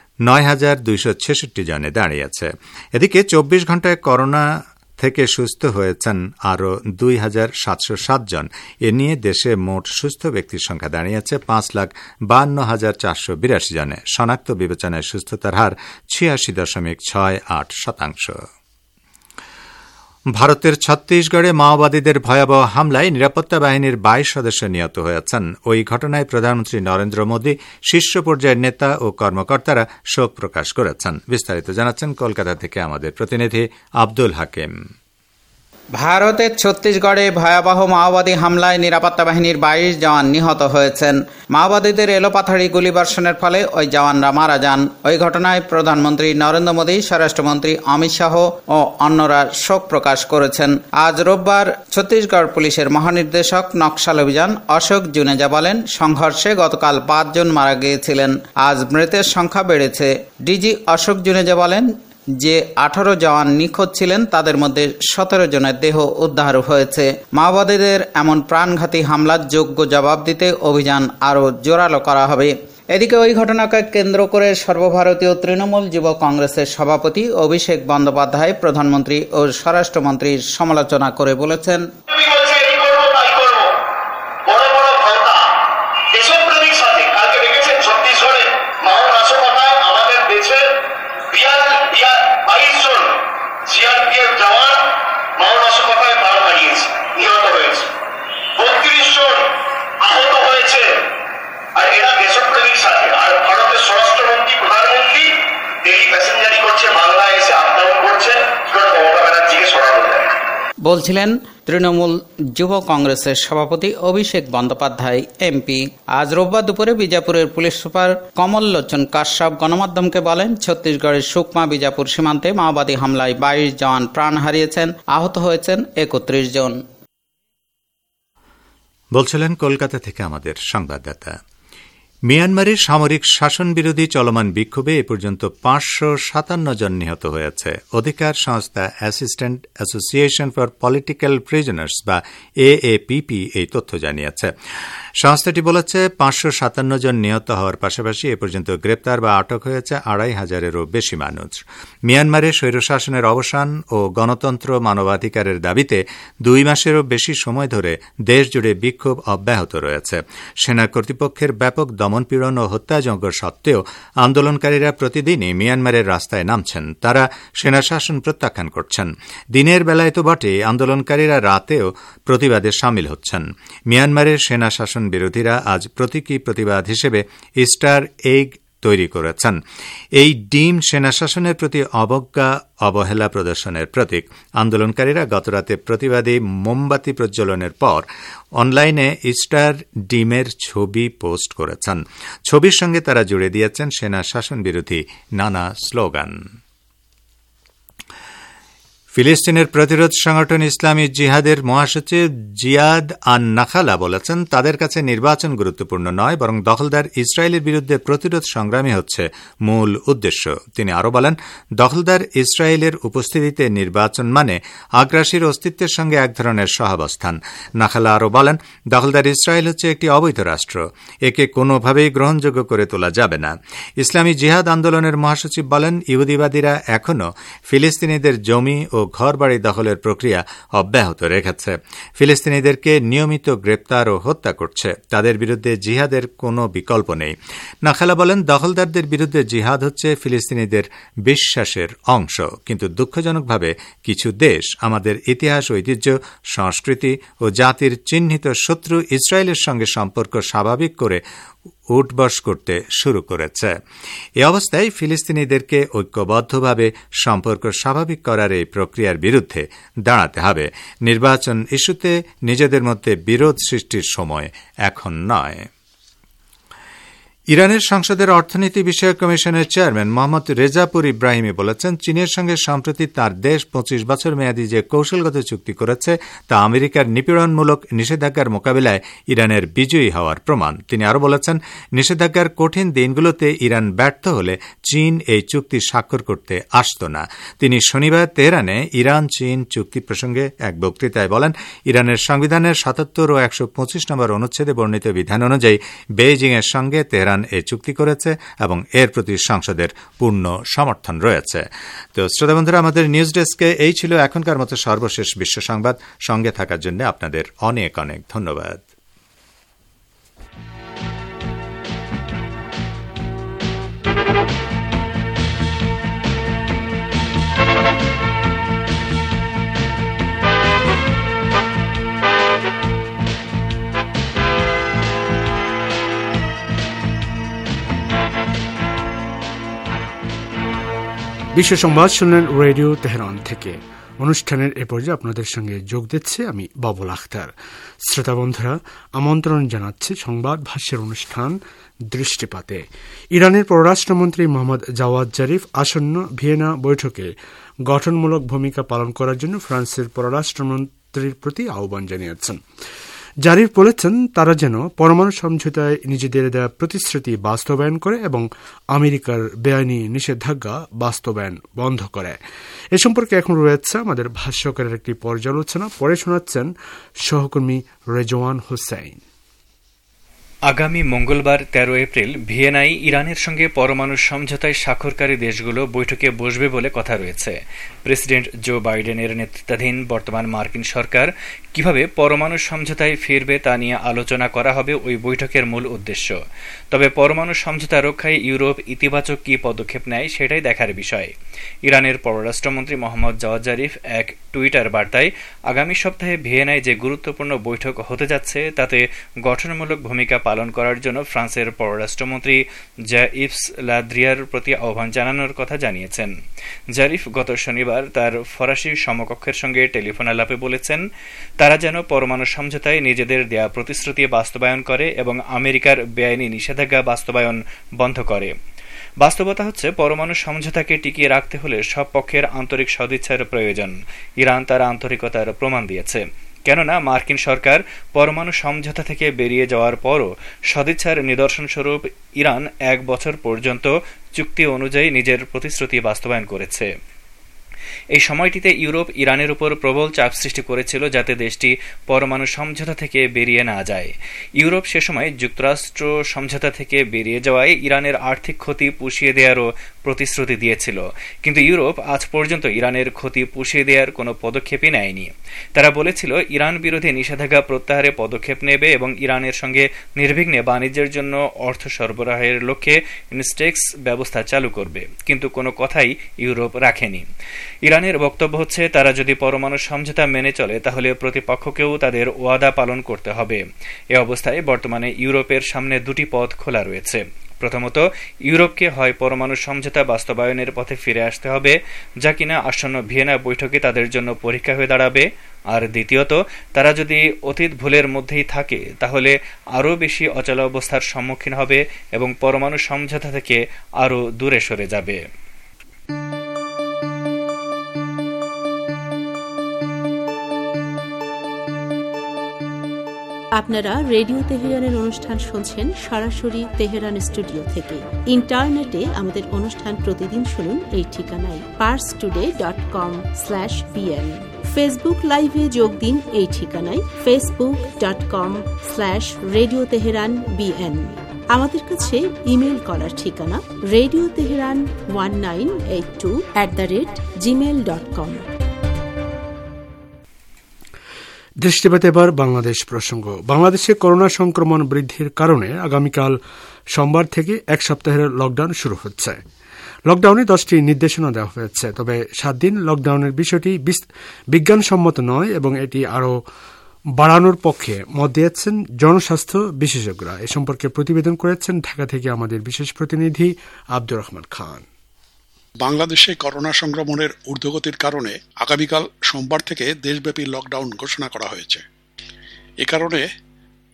৯,২৬৬ জনে দাঁড়িয়েছে। এদিকে ২৪ ঘণ্টায় করোনা থেকে সুস্থ হয়েছেন আরও ২,৭০৭ জন। এ নিয়ে দেশে মোট সুস্থ ব্যক্তির সংখ্যা দাঁড়িয়েছে ৫,৫২,৪৮২ জনে। শনাক্ত বিবেচনায় সুস্থতার হার ৮৬.৬৮%। ভারতের ছত্তিশগড়ে মাওবাদীদের ভয়াবহ হামলায় নিরাপত্তা বাহিনীর ২২ সদস্য নিহত হয়েছেন। ওই ঘটনায় প্রধানমন্ত্রী নরেন্দ্র মোদী, শীর্ষ পর্যায়ের নেতা ও কর্মকর্তারা শোক প্রকাশ করেছেন। বিস্তারিত জানাচ্ছেন কলকাতা থেকে আমাদের প্রতিনিধি আব্দুল হাকিম। ভারতের ছত্তিশগড়ে ভয়াবহ মাওবাদী হামলায় নিরাপত্তা বাহিনীর ২২ জওয়ান নিহত হয়েছেন। মাওবাদীদের এলোপাথাড়ি গুলিবর্ষণের ফলে ওই জওয়ানরা মারা যান। ওই ঘটনায় প্রধানমন্ত্রী নরেন্দ্র মোদী, স্বরাষ্ট্রমন্ত্রী অমিত শাহ ও অন্যরা শোক প্রকাশ করেছেন। আজ রোববার ছত্তিশগড় পুলিশের মহানির্দেশক নকশাল অভিযান অশোক জুনেজা বলেন, সংঘর্ষে গতকাল ৫ জন মারা গিয়েছিলেন। আজ মৃতের সংখ্যা বেড়েছে। ডিজি অশোক জুনেজা বলেন, যে ১৮ জওয়ান নিখোঁজ ছিলেন তাদের মধ্যে ১৭ জনের দেহ উদ্ধার হয়েছে। মাওবাদীদের এমন প্রাণঘাতী হামলার যোগ্য জবাব দিতে অভিযান আরও জোরালো করা হবে। এদিকে ওই ঘটনাকে কেন্দ্র করে সর্বভারতীয় তৃণমূল যুব কংগ্রেসের সভাপতি অভিষেক বন্দ্যোপাধ্যায় প্রধানমন্ত্রী ও স্বরাষ্ট্রমন্ত্রীর সমালোচনা করে বলেছেন, বলছিলেন তৃণমূল যুব কংগ্রেসের সভাপতি অভিষেক বন্দ্যোপাধ্যায় এমপি। আজ রোববার দুপুরে বিজাপুরের পুলিশ সুপার কমল লোচন কাশ্যপ গণমাধ্যমকে বলেন, ছত্তিশগড়ের সুকমা বিজাপুর সীমান্তে মাওবাদী হামলায় ২২ জওয়ান প্রাণ হারিয়েছেন, আহত হয়েছেন ৩১ জন। বলছিলেন কলকাতা থেকে আমাদের সংবাদদাতা। মিয়ানমারের সামরিক শাসন বিরোধী চলমান বিক্ষোভে এ পর্যন্ত ৫৫৭ জন নিহত হয়েছে। অধিকার সংস্থা assistant association for political prisoners বা এএপিপি এই তথ্য জানিয়েছে। সংস্থাটি বলেছে ৫৫৭ জন নিহত হওয়ার পাশাপাশি এ পর্যন্ত গ্রেপ্তার বা আটক হয়েছে ২৫০০-এরও বেশি মানুষ। মিয়ানমারে স্বৈরশাসনের অবসান ও গণতন্ত্র মানবাধিকারের দাবিতে ২ মাসেরও বেশি সময় ধরে দেশজুড়ে বিক্ষোভ অব্যাহত রয়েছে। সেনা কর্তৃপক্ষের ব্যাপক দমনপীড়ন ও হত্যাযজ্ঞ সত্ত্বেও আন্দোলনকারীরা প্রতিদিনই মিয়ানমারের রাস্তায় নামছেন। তারা সেনাশাসন প্রত্যাখ্যান করছেন। দিনের বেলায় তো বটে, আন্দোলনকারীরা রাতেও প্রতিবাদে সামিল হচ্ছেন। মিয়ানমারের সেনাশাসন বিরোধীরা আজ প্রতীকী প্রতিবাদ হিসেবে ইস্টার এগ তৈরি করেছেন। এই ডিম সেনাশাসনের প্রতি অবজ্ঞা অবহেলা প্রদর্শনের প্রতীক। আন্দোলনকারীরা গতরাতে প্রতিবাদী মোমবাতি প্রজ্বলনের পর অনলাইনে ইস্টার ডিমের ছবি পোস্ট করেছেন। ছবির সঙ্গে তারা জুড়ে দিয়েছেন সেনা শাসন বিরোধী নানা স্লোগান। ফিলিস্তিনের প্রতিরোধ সংগঠন ইসলামী জিহাদের মহাসচিব জিয়াদ আন নাখালা বলেছেন, তাদের কাছে নির্বাচন গুরুত্বপূর্ণ নয়, বরং দখলদার ইসরায়েলের বিরুদ্ধে প্রতিরোধ সংগ্রামই হচ্ছে মূল উদ্দেশ্য। তিনি আরও বলেন, দখলদার ইসরায়েলের উপস্থিতিতে নির্বাচন মানে আগ্রাসীর অস্তিত্বের সঙ্গে এক ধরনের সহাবস্থান। নাখালা আরও বলেন, দখলদার ইসরায়েল হচ্ছে একটি অবৈধ রাষ্ট্র, একে কোনোভাবেই গ্রহণযোগ্য করে তোলা যাবে না। ইসলামী জিহাদ আন্দোলনের মহাসচিব বলেন, ইহুদিবাদীরা এখনও ফিলিস্তিনিদের জমি ও ঘরবাড়ি দখলের প্রক্রিয়া অব্যাহত রেখেছে। ফিলিস্তিনিদেরকে নিয়মিত গ্রেপ্তার ও হত্যা করছে। তাদের বিরুদ্ধে জিহাদের কোনো বিকল্প নেই। নাখালা বলেন, দখলদারদের বিরুদ্ধে জিহাদ হচ্ছে ফিলিস্তিনিদের বিশ্বাসের অংশ। কিন্তু দুঃখজনকভাবে কিছু দেশ আমাদের ইতিহাস, ঐতিহ্য, সংস্কৃতি ও জাতির চিহ্নিত শত্রু ইসরায়েলের সঙ্গে সম্পর্ক স্বাভাবিক করে উঠবস করতে শুরু করেছে। এ অবস্থায় ফিলিস্তিনিদেরকে ঐক্যবদ্ধভাবে সম্পর্ক স্বাভাবিক করার এই প্রক্রিয়ার বিরুদ্ধে দাঁড়াতে হবে। নির্বাচন ইস্যুতে নিজেদের মধ্যে বিরোধ সৃষ্টির সময় এখন নয়। ইরানের সংসদের অর্থনীতি বিষয়ক কমিশনের চেয়ারম্যান মোহাম্মদ রেজাপুর ইব্রাহিমি বলেছেন, চীনের সঙ্গে সম্প্রতি তার দেশ 25 বছর মেয়াদী যে কৌশলগত চুক্তি করেছে তা আমেরিকার নিপীড়নমূলক নিষেধাজ্ঞার মোকাবিলায় ইরানের বিজয়ী হওয়ার প্রমাণ। তিনি আরও বলেছেন, নিষেধাজ্ঞার কঠিন দিনগুলোতে ইরান ব্যর্থ হলে চীন এই চুক্তি স্বাক্ষর করতে আসত না। তিনি শনিবার তেহরানে ইরান চীন চুক্তি প্রসঙ্গে এক বক্তৃতায় বলেন, ইরানের সংবিধানের 77 ও 125 নম্বর অনুচ্ছেদে বর্ণিত বিধান অনুযায়ী বেইজিংয়ের সঙ্গে তেহরান এ চুক্তি করেছে এবং এর প্রতি সংসদের পূর্ণ সমর্থন রয়েছে। তো শ্রোতা বন্ধুরা, আমাদের নিউজ ডেস্কে এই ছিল এখনকার মতো সর্বশেষ বিশ্ব সংবাদ। সঙ্গে থাকার জন্য আপনাদের অনেক অনেক ধন্যবাদ। বিশ্ব সংবাদ শুনলেন রেডিও তেহরান থেকে। অনুষ্ঠানের এ পর্যায়ে আপনাদের সঙ্গে যোগ দিচ্ছে আমি বাবুল আখতার। শ্রোতা বন্ধুরা, আমন্ত্রণ জানাচ্ছি সংবাদ ভাষ্যের অনুষ্ঠান দৃষ্টিপাতে। ইরানের পররাষ্ট্রমন্ত্রী মোহাম্মদ জাওয়াদ জারিফ আসন্ন ভিয়েনা বৈঠকে গঠনমূলক ভূমিকা পালন করার জন্য ফ্রান্সের পররাষ্ট্রমন্ত্রীর প্রতি আহ্বান জানিয়েছেন। জারিফ বলেছেন, তারা যেন পরমাণু সমঝোতায় নিজেদের দেওয়া প্রতিশ্রুতি বাস্তবায়ন করে এবং আমেরিকার বেআইনি নিষেধাজ্ঞা বাস্তবায়ন বন্ধ করে। এ সম্পর্কে এখন রয়েছে আমাদের ভাষ্যকারের একটি পর্যালোচনা, পরে শোনাচ্ছেন সহকর্মী রেজওয়ান হোসেন। আগামী মঙ্গলবার 13 এপ্রিল ভিয়েনায় ইরানের সঙ্গে পরমাণু সমঝোতায় স্বাক্ষরকারী দেশগুলো বৈঠকে বসবে বলে কথা রয়েছে। প্রেসিডেন্ট জো বাইডেনের নেতৃত্বাধীন বর্তমান মার্কিন সরকার কিভাবে পরমাণু সমঝোতায় ফিরবে তা নিয়ে আলোচনা করা হবে ওই বৈঠকের মূল উদ্দেশ্য। তবে পরমাণু সমঝোতা রক্ষায় ইউরোপ ইতিবাচক কি পদক্ষেপ নেয় সেটাই দেখার বিষয়। ইরানের পররাষ্ট্রমন্ত্রী মোহাম্মদ জাওয়াদ জারিফ এক টুইটার বার্তায় আগামী সপ্তাহে ভিয়েনায় যে গুরুত্বপূর্ণ বৈঠক হতে যাচ্ছে তাতে গঠনমূলক ভূমিকা পালন করার জন্য ফ্রান্সের পররাষ্ট্রমন্ত্রী যা-ইভস লাদ্রিয়ার প্রতি আহ্বান জানানোর কথা জানিয়েছেন। জারিফ গত শনিবার তার ফরাসি সমকক্ষের সঙ্গে টেলিফোন আলাপে বলেছেন, তারা যেন পরমাণু সমঝোতায় নিজেদের দেয়া প্রতিশ্রুতি বাস্তবায়ন করে এবং আমেরিকার বেআইনি নিষেধাজ্ঞা বাস্তবায়ন বন্ধ করে। বাস্তবতা হচ্ছে, পরমাণু সমঝোতাকে টিকিয়ে রাখতে হলে সব পক্ষের আন্তরিক সদিচ্ছার প্রয়োজন। ইরান তার আন্তরিকতার প্রমাণ দিয়েছে, কেননা মার্কিন সরকার পরমাণু সমঝোতা থেকে বেরিয়ে যাওয়ার পরও সদিচ্ছার নিদর্শনস্বরূপ ইরান 1 বছর পর্যন্ত চুক্তি অনুযায়ী নিজের প্রতিশ্রুতি বাস্তবায়ন করেছে। এই সময়টিতে ইউরোপ ইরানের উপর প্রবল চাপ সৃষ্টি করেছিল যাতে দেশটি পরমাণু সমঝোতা থেকে বেরিয়ে না যায়। ইউরোপ সে সময় যুক্তরাষ্ট্র সমঝোতা থেকে বেরিয়ে যাওয়ায় ইরানের আর্থিক ক্ষতি পুষিয়ে দেওয়ারও প্রতিশ্রুতি দিয়েছিল, কিন্তু ইউরোপ আজ পর্যন্ত ইরানের ক্ষতি পুষিয়ে দেওয়ার কোনো পদক্ষেপই নেয়নি। তারা বলেছিল ইরান বিরোধী নিষেধাজ্ঞা প্রত্যাহারে পদক্ষেপ নেবে এবং ইরানের সঙ্গে নির্বিঘ্নে বাণিজ্যের জন্য অর্থ সরবরাহের লক্ষ্যে ইনস্টেক্স ব্যবস্থা চালু করবে, কিন্তু কোনো কথাই ইউরোপ রাখেনি। ইরানের বক্তব্য হচ্ছে, তারা যদি পরমাণু সমঝোতা মেনে চলে তাহলে প্রতিপক্ষকেও তাদের ওয়াদা পালন করতে হবে। এ অবস্থায় বর্তমানে ইউরোপের সামনে 2টি পথ খোলা রয়েছে। প্রথমত, ইউরোপকে হয় পরমাণু সমঝোতা বাস্তবায়নের পথে ফিরে আসতে হবে, যা কিনা আসন্ন ভিয়েনা বৈঠকে তাদের জন্য পরীক্ষা হয়ে দাঁড়াবে। আর দ্বিতীয়ত, তারা যদি অতীত ভুলের মধ্যেই থাকে তাহলে আরও বেশি অচলাবস্থার সম্মুখীন হবে এবং পরমাণু সমঝোতা থেকে আরও দূরে সরে যাবে। আপনারা রেডিও তেহরানের অনুষ্ঠান শুনছেন সরাসরি তেহরান স্টুডিও থেকে। ইন্টারনেটে আমাদের অনুষ্ঠান প্রতিদিন শুনুন এই ঠিকানায় parstoday.com/bn। ফেসবুক লাইভে যোগ দিন এই ঠিকানায় facebook.com/radio teheran bn। আমাদের কাছে ইমেল করার ঠিকানা radioteheran1982@gmail.com। দৃষ্টিপাতে এবার বাংলাদেশ প্রসঙ্গ। বাংলাদেশে করোনা সংক্রমণ বৃদ্ধির কারণে আগামীকাল সোমবার থেকে 1 সপ্তাহের লকডাউন শুরু হচ্ছে। লকডাউনে 10টি নির্দেশনা দেওয়া হয়েছে, তবে 7 দিন লকডাউনের বিষয়টি বিজ্ঞানসম্মত নয় এবং এটি আরও বাড়ানোর পক্ষে মত দিয়েছেন জনস্বাস্থ্য বিশেষজ্ঞরা। এ সম্পর্কে প্রতিবেদন করেছেন ঢাকা থেকে আমাদের বিশেষ প্রতিনিধি আব্দুর রহমান খান। বাংলাদেশে করোনা সংক্রমণের ঊর্ধ্বগতির কারণে আগামীকাল সোমবার থেকে দেশব্যাপী লকডাউন ঘোষণা করা হয়েছে। এ কারণে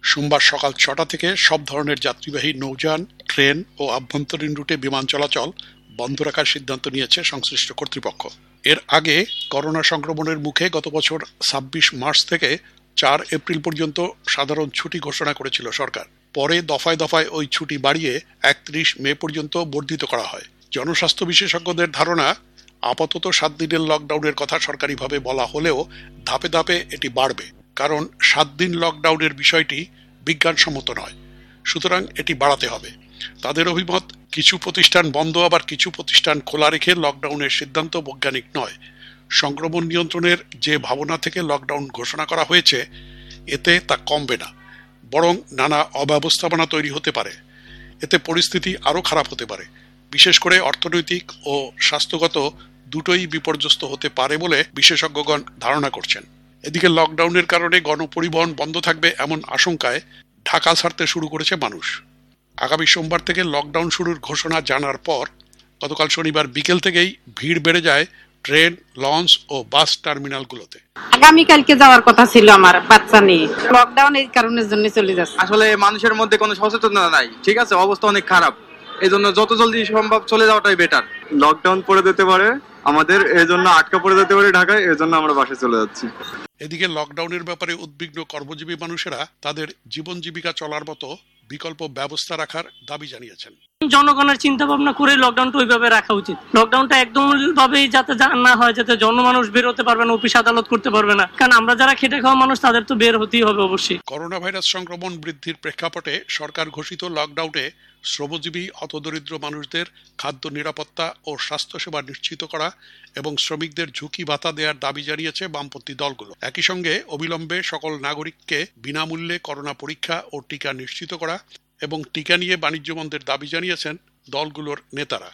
সোমবার সকাল 6টা থেকে সব ধরনের যাত্রীবাহী নৌযান, ট্রেন ও আভ্যন্তরীণ রুটে বিমান চলাচল বন্ধ রাখার সিদ্ধান্ত নিয়েছে সংশ্লিষ্ট কর্তৃপক্ষ। এর আগে করোনা সংক্রমণের মুখে গত বছর 26 মার্চ থেকে 4 এপ্রিল পর্যন্ত সাধারণ ছুটি ঘোষণা করেছিল সরকার। পরে দফায় দফায় ওই ছুটি বাড়িয়ে 31 মে পর্যন্ত বর্ধিত করা হয়। জনস্বাস্থ্য বিশেষজ্ঞদের ধারণা, আপাতত 7 দিনের লকডাউনের কথা সরকারিভাবে বলা হলেও ধাপে ধাপে এটি বাড়বে, কারণ 7 দিন লকডাউনের বিষয়টি বিজ্ঞানসম্মত নয়, সুতরাং এটি বাড়াতে হবে। তাদের অভিমত, কিছু প্রতিষ্ঠান বন্ধ আবার কিছু প্রতিষ্ঠান খোলা রেখে লকডাউনের সিদ্ধান্ত বৈজ্ঞানিক নয়। সংক্রমণ নিয়ন্ত্রণের যে ভাবনা থেকে লকডাউন ঘোষণা করা হয়েছে, এতে তা কমবে না, বরং নানা অব্যবস্থাপনা তৈরি হতে পারে। এতে পরিস্থিতি আরও খারাপ হতে পারে, বিশেষ করে অর্থনৈতিক ও স্বাস্থ্যগত দুটোই বিপর্যস্ত হতে পারে বলে বিশেষজ্ঞগণ ধারণা করছেন। এদিকে লকডাউনের কারণে গণপরিবহন বন্ধ থাকবে এমন আশঙ্কায় ঢাকা ছাড়তে শুরু করেছে মানুষ। আগামী সোমবার থেকে লকডাউন শুরুর ঘোষণা জানার পর গতকাল শনিবার বিকেল থেকেই ভিড় বেড়ে যায় ট্রেন, লঞ্চ ও বাস টার্মিনালগুলোতে। আগামীকালকে যাওয়ার কথা ছিল আমার বাচ্চা নিয়ে, লকডাউন এই কারণের জন্য চলে যাচ্ছে। আসলে মানুষের মধ্যে কোনো সচেতনতা নাই, ঠিক আছে, অবস্থা অনেক খারাপ, এই জন্য যত জলদি সম্ভব চলে যাওয়াটাই বেটার। লকডাউন পড়ে যেতে পারে আমাদের, এই জন্য আটকা পড়ে যেতে পারে ঢাকায়, এই জন্য আমরা বাসায় চলে যাচ্ছি। এদিকে লকডাউনের ব্যাপারে উদ্বিগ্ন কর্মজীবী মানুষেরা তাদের জীবন জীবিকা চলার মতো বিকল্প ব্যবস্থা রাখার দাবি জানিয়েছেন। জনগণের চিন্তা ভাবনা করে লকডাউনটা ওইভাবে রাখা উচিত। লকডাউনটা একদম ভাবেই যাতে না হয়, যাতে জনমানুষ বের হতে পারবে না, অফিস আদালত করতে পারবে না, কারণ আমরা যারা খেটে খাওয়া মানুষ তাদের তো বের হতেই হবে অবশ্যই। করোনা ভাইরাস সংক্রমণ বৃদ্ধির প্রেক্ষাপটে সরকার ঘোষিত লকডাউনে শ্রমজীবী হতদরিদ্র মানুষদের খাদ্য নিরাপত্তা ও স্বাস্থ্যসেবা নিশ্চিত করা এবং শ্রমিকদের ঝুঁকি ভাতা দেওয়ার দাবি জানিয়েছে বামপন্থী দলগুলো। একই সঙ্গে অবিলম্বে সকল নাগরিককে বিনামূল্যে করোনা পরীক্ষা ও টিকা নিশ্চিত করা এবং টিকা নিয়ে বাণিজ্য বন্ধের দাবি জানিয়েছেন দলগুলোর নেতারা।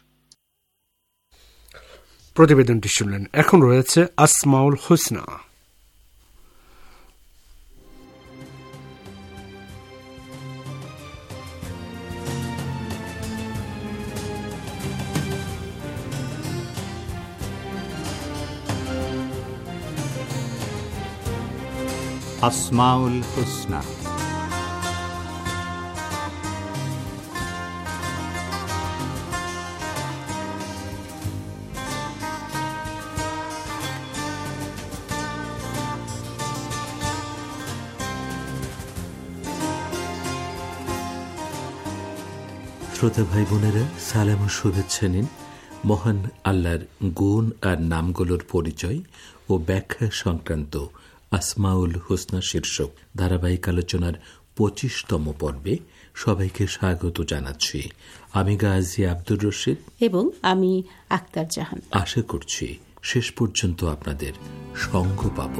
প্রতিবেদনটি শুনলেন। এখন রয়েছে আসমাউল হুসনা। আসমাউল হুসনা। শ্রোতা ভাই বোনেরা, সালাম ও শুভেচ্ছা নিন। মহান আল্লাহর গুণ আর নামগুলোর পরিচয় ও ব্যাখ্যা সংক্রান্ত আসমাউল হুসনা শীর্ষক ধারাবাহিক আলোচনার 25তম পর্বে সবাইকে স্বাগত জানাচ্ছি। আমি গাজী আব্দুর রশিদ এবং আমি আক্তার জাহান। আশা করছি শেষ পর্যন্ত আপনাদের সঙ্গ পাব।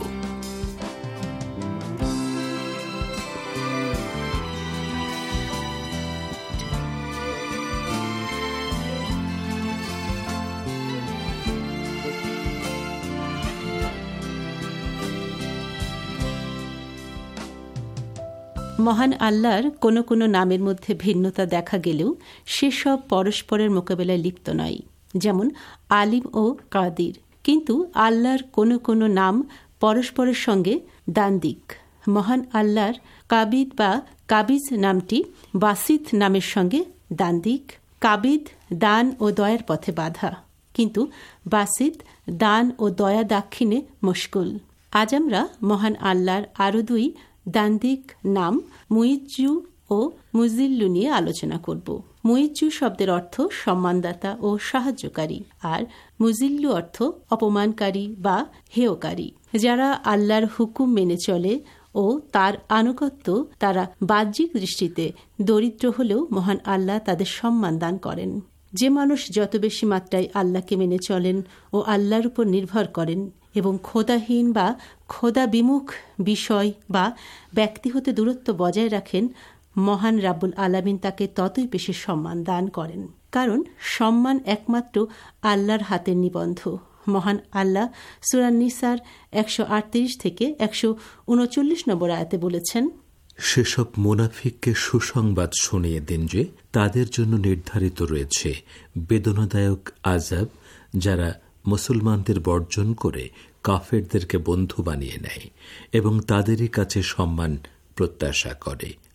মহান আল্লাহর কোনো কোনো নামের মধ্যে ভিন্নতা দেখা গেলেও সেসব পরস্পরের মোকাবেলায় লিপ্ত নয়, যেমন আলিম ও কাদির। কিন্তু আল্লাহর কোনো কোনো নাম পরস্পরের সঙ্গে দ্বান্দ্বিক। মহান আল্লাহর কাবিদ বা কাবিজ নামটি বাসিত নামের সঙ্গে দ্বান্দ্বিক। কাবিদ দান ও দয়ার পথে বাধা, কিন্তু বাসিত দান ও দয়া দাক্ষিণে মশগুল। আজ আমরা মহান আল্লাহর আরও দুই দ্বান্দ্বিক নাম মুইজ্জু ও মুজিল্লু নিয়ে আলোচনা করব। মুইজ্জু শব্দের অর্থ সম্মানদাতা ও সাহায্যকারী, আর মুজিল্লু অর্থ অপমানকারী বা হেয়কারী। যারা আল্লাহর হুকুম মেনে চলে ও তার আনুগত্য, তারা বাহ্যিক দৃষ্টিতে দরিদ্র হলেও মহান আল্লাহ তাদের সম্মান দান করেন। যে মানুষ যত বেশি মাত্রায় আল্লাহকে মেনে চলেন ও আল্লাহর উপর নির্ভর করেন এবং খোদাহীন বা খোদা বিমুখ বিষয় বা ব্যক্তি হতে দূরত্ব বজায় রাখেন, মহান রাব্বুল আলামিন তাকে ততই বেশি সম্মান দান করেন। কারণ সম্মান একমাত্র আল্লাহর হাতের নিবন্ধ। মহান আল্লাহ সূরা নিসার 138 থেকে 139 নম্বর আয়াতে বলেছেন, সেসব মুনাফিককে সুসংবাদ শুনিয়ে দিন যে তাদের জন্য নির্ধারিত রয়েছে বেদনাদায়ক আযাব, যারা মুসলমানদের বর্জন করে কাফেরদেরকে বন্ধু বানিয়ে নেয় এবং তাদেরই কাছে সম্মান প্রত্যাশা করে।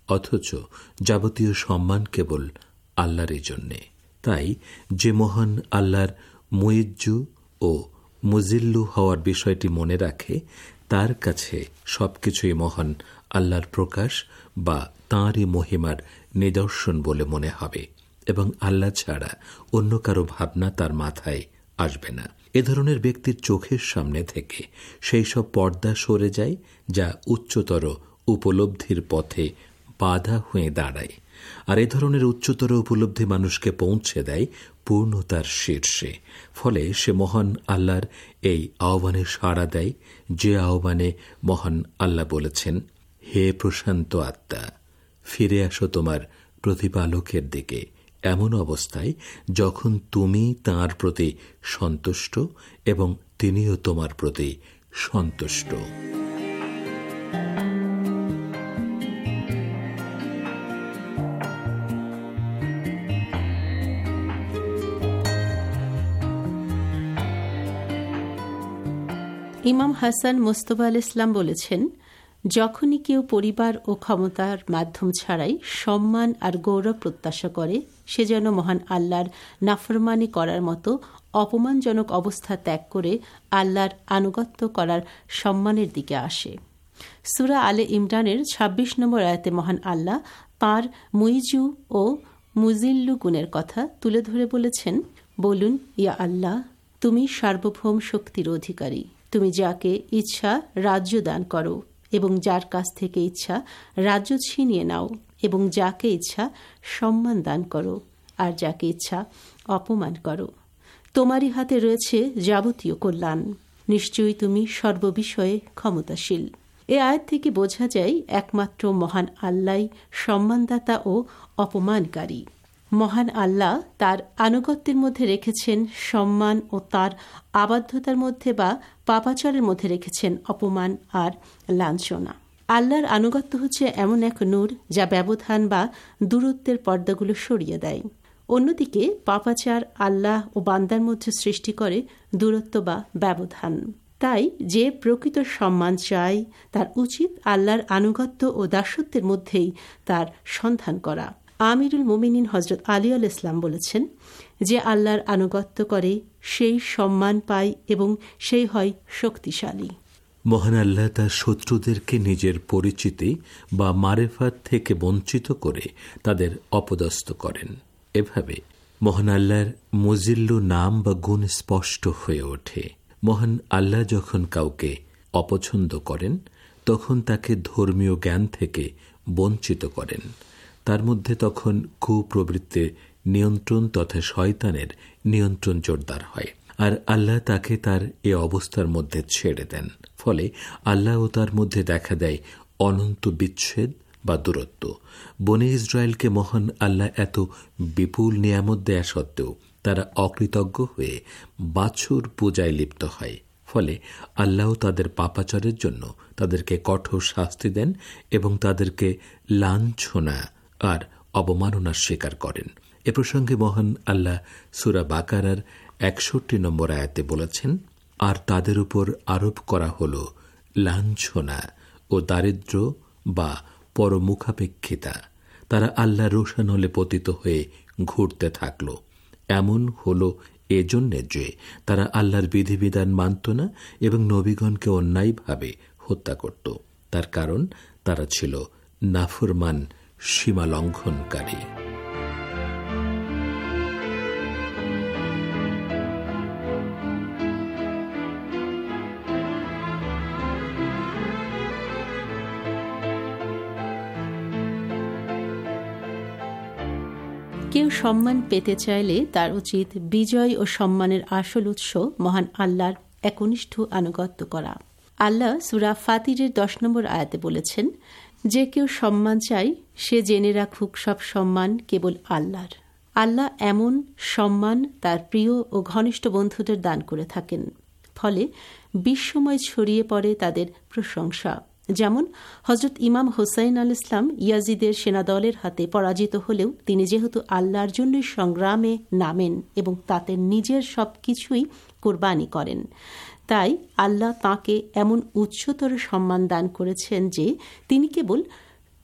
অথচ যাবতীয় সম্মান কেবল আল্লাহরই জন্যে। তাই যে মহান আল্লাহর মুইজ্জু ও মুজিল্লু হওয়ার বিষয়টি মনে রাখে, তার কাছে সবকিছুই মহান আল্লাহর প্রকাশ বা তাঁরই মহিমার নিদর্শন বলে মনে হবে এবং আল্লাহ ছাড়া অন্য কারো ভাবনা তার মাথায় আসবে না। এ ধরনের ব্যক্তির চোখের সামনে থেকে সেই সব পর্দা সরে যায় যা উচ্চতর উপলব্ধির পথে বাধা হয়ে দাঁড়ায়, আর এ ধরনের উচ্চতর উপলব্ধি মানুষকে পৌঁছে দেয় পূর্ণতার শীর্ষে। ফলে সে মহান আল্লাহর এই আহ্বানে সাড়া দেয়, যে আহ্বানে মহান আল্লাহ বলেছেন, হে প্রশান্ত আত্মা, ফিরে আসো তোমার প্রতিপালকের দিকে এমন অবস্থায় যখন তুমি তাঁর প্রতি সন্তুষ্ট এবং তিনিও তোমার প্রতি সন্তুষ্ট। ইমাম হাসান মোস্তফা আল ইসলাম বলেছেন, যখনই কেউ পরিবার ও ক্ষমতার মাধ্যম ছাড়াই সম্মান আর গৌরব প্রত্যাশা করে, সে যেন মহান আল্লাহর নাফরমানি করার মতো অপমানজনক অবস্থা ত্যাগ করে আল্লাহর আনুগত্য করার সম্মানের দিকে আসে। সূরা আলে ইমরানের ২৬ নম্বর আয়াতে মহান আল্লাহ তাঁর মুইজু ও মুজিল্লু গুণের কথা তুলে ধরে বলেছেন, বলুন, ইয়া আল্লাহ, তুমি সার্বভৌম শক্তির অধিকারী। তুমি যাকে ইচ্ছা রাজ্য দান করো এবং যার কাছ থেকে ইচ্ছা রাজ্য ছিনিয়ে নাও, এবং যাকে ইচ্ছা সম্মান দান করো আর যাকে ইচ্ছা অপমান করো। তোমারই হাতে রয়েছে যাবতীয় কল্যাণ। নিশ্চয়ই তুমি সর্ববিষয়ে ক্ষমতাশীল। এ আয়াত থেকে বোঝা যায় একমাত্র মহান আল্লাহ সম্মানদাতা ও অপমানকারী। মহান আল্লাহ তার আনুগত্যের মধ্যে রেখেছেন সম্মান ও তার আবাধ্যতার মধ্যে বা পাপাচারের মধ্যে রেখেছেন অপমান আর লাঞ্ছনা। আল্লাহর আনুগত্য হচ্ছে এমন এক নূর যা ব্যবধান বা দূরত্বের পর্দাগুলো সরিয়ে দেয়। অন্যদিকে পাপাচার আল্লাহ ও বান্দার মধ্যে সৃষ্টি করে দূরত্ব বা ব্যবধান। তাই যে প্রকৃত সম্মান চায় তার উচিত আল্লাহর আনুগত্য ও দাসত্বের মধ্যেই তার সন্ধান করা। আমিরুল মুমিনিন হযরত আলী আল ইসলাম বলেছেন, যে আল্লাহর আনুগত্য করে সেই সম্মান পায় এবং সেই হয় শক্তিশালী। মহান আল্লাহ তার শত্রুদেরকে নিজের পরিচিতি বা মারেফাত থেকে বঞ্চিত করে তাদের অপদস্থ করেন। এভাবে মহান আল্লাহর মুজিল্লু নাম বা গুণ স্পষ্ট হয়ে ওঠে। মহান আল্লাহ যখন কাউকে অপছন্দ করেন, তখন তাকে ধর্মীয় জ্ঞান থেকে বঞ্চিত করেন। তার মধ্যে তখন কুপ্রবৃত্তির নিয়ন্ত্রণ তথা শয়তানের নিয়ন্ত্রণ জোরদার হয়, আর আল্লাহ তাকে তার এ অবস্থার মধ্যে ছেড়ে দেন। ফলে আল্লাহ ও তার মধ্যে দেখা দেয় অনন্ত বিচ্ছেদ বা দূরত্ব। বনে ইসরায়েলকে মহান আল্লাহ এত বিপুল নিয়ামত দেয়া সত্ত্বেও তারা অকৃতজ্ঞ হয়ে বাছুর পূজায় লিপ্ত হয়। ফলে আল্লাহ তাদের পাপাচারের জন্য তাদেরকে কঠোর শাস্তি দেন এবং তাদেরকে লাঞ্ছনা আর অবমাননার স্বীকার করেন। এ প্রসঙ্গে মহান আল্লাহ সূরা বাকারার ৬১ নম্বর আয়াতে বলেছেন, আর তাদের উপর আরোপ করা হল লাঞ্ছনা ও দারিদ্র্য বা পরমুখাপেক্ষিতা। তারা আল্লাহ রোশন হলে পতিত হয়ে ঘুরতে থাকল। এমন হল এজন্যে যে তারা আল্লাহর বিধিবিধান মানত না এবং নবীগণকে অন্যায়ভাবে হত্যা করত। তার কারণ তারা ছিল নাফরমান, সীমা লঙ্ঘনকারী। কেউ সম্মান পেতে চাইলে তার উচিত বিজয় ও সম্মানের আসল উৎস মহান আল্লাহর একনিষ্ঠ আনুগত্য করা। আল্লাহ সূরা ফাতিরের ১০ নম্বর আয়াতে বলেছেন, যে কেউ সম্মান চায় সে জেনে রাখুক সব সম্মান কেবল আল্লাহর। আল্লাহ এমন সম্মান তার প্রিয় ও ঘনিষ্ঠ বন্ধুদের দান করে থাকেন। ফলে বিশ্বময় ছড়িয়ে পড়ে তাদের প্রশংসা। যেমন হযরত ইমাম হুসাইন আল ইসলাম ইয়াজিদের সেনাদলের হাতে পরাজিত হলেও তিনি যেহেতু আল্লাহর জন্য সংগ্রামে নামেন এবং তাতে নিজের সবকিছুই কোরবানি করেন, তাই আল্লাহ তাঁকে এমন উচ্চতর সম্মান দান করেছেন যে তিনি কেবল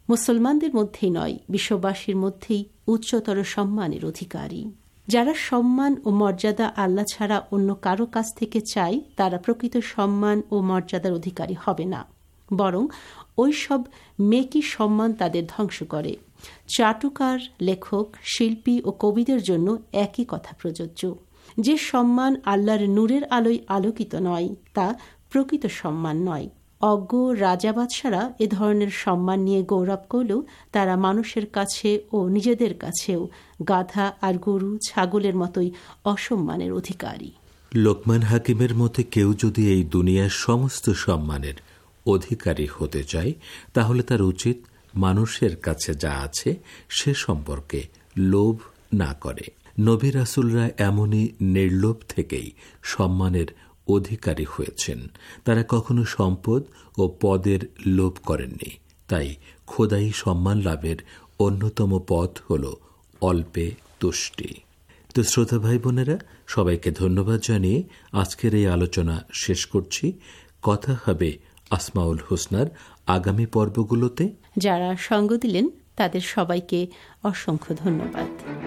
মুসলমানদের মধ্যেই নয়, বিশ্ববাসীর মধ্যেই উচ্চতর সম্মানের অধিকারী। যারা সম্মান ও মর্যাদা আল্লাহ ছাড়া অন্য কারো কাছ থেকে চায়, তারা প্রকৃত সম্মান ও মর্যাদার অধিকারী হবে না, বরং ওই সব মেকি সম্মান তাদের ধ্বংস করে। চাটুকার, লেখক, শিল্পী ও কবিদের জন্য একই কথা প্রযোজ্য। যে সম্মান আল্লাহর নূরের আলোয় আলোকিত নয়, তা প্রকৃত সম্মান নয়। অজ্ঞ রাজা বাদশারা এ ধরনের সম্মান নিয়ে গৌরব করলেও তারা মানুষের কাছে ও নিজেদের কাছেও গাধা আর গরু, ছাগলের মতোই অসম্মানের অধিকারী। লোকমান হাকিমের মতে কেউ যদি এই দুনিয়ার সমস্ত সম্মানের অধিকারী হতে চায়, তাহলে তার উচিত মানুষের কাছে যা আছে সে সম্পর্কে লোভ না করে। নবী রাসূলরা এমনই নির্লোভ থেকেই সম্মানের অধিকারী হয়েছেন। তারা কখনো সম্পদ ও পদের লোভ করেননি। তাই খোদাই সম্মান লাভের অন্যতম পথ হল অল্পে তুষ্টি। তো শ্রোতা ভাই বোনেরা, সবাইকে ধন্যবাদ জানিয়ে আজকের এই আলোচনা শেষ করছি। কথা হবে আসমাউল হোসনার আগামী পর্বগুলোতে। যারা সঙ্গ দিলেন তাদের সবাইকে অসংখ্য ধন্যবাদ।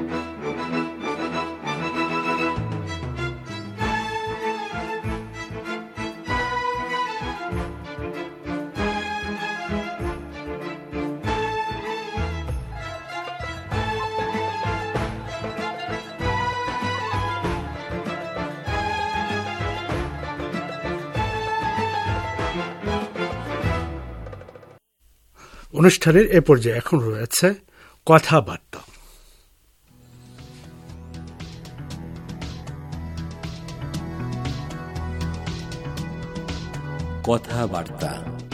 অনুষ্ঠানের এ পর্যায়ে এখন রয়েছে কথাবার্তা। কথাবার্তা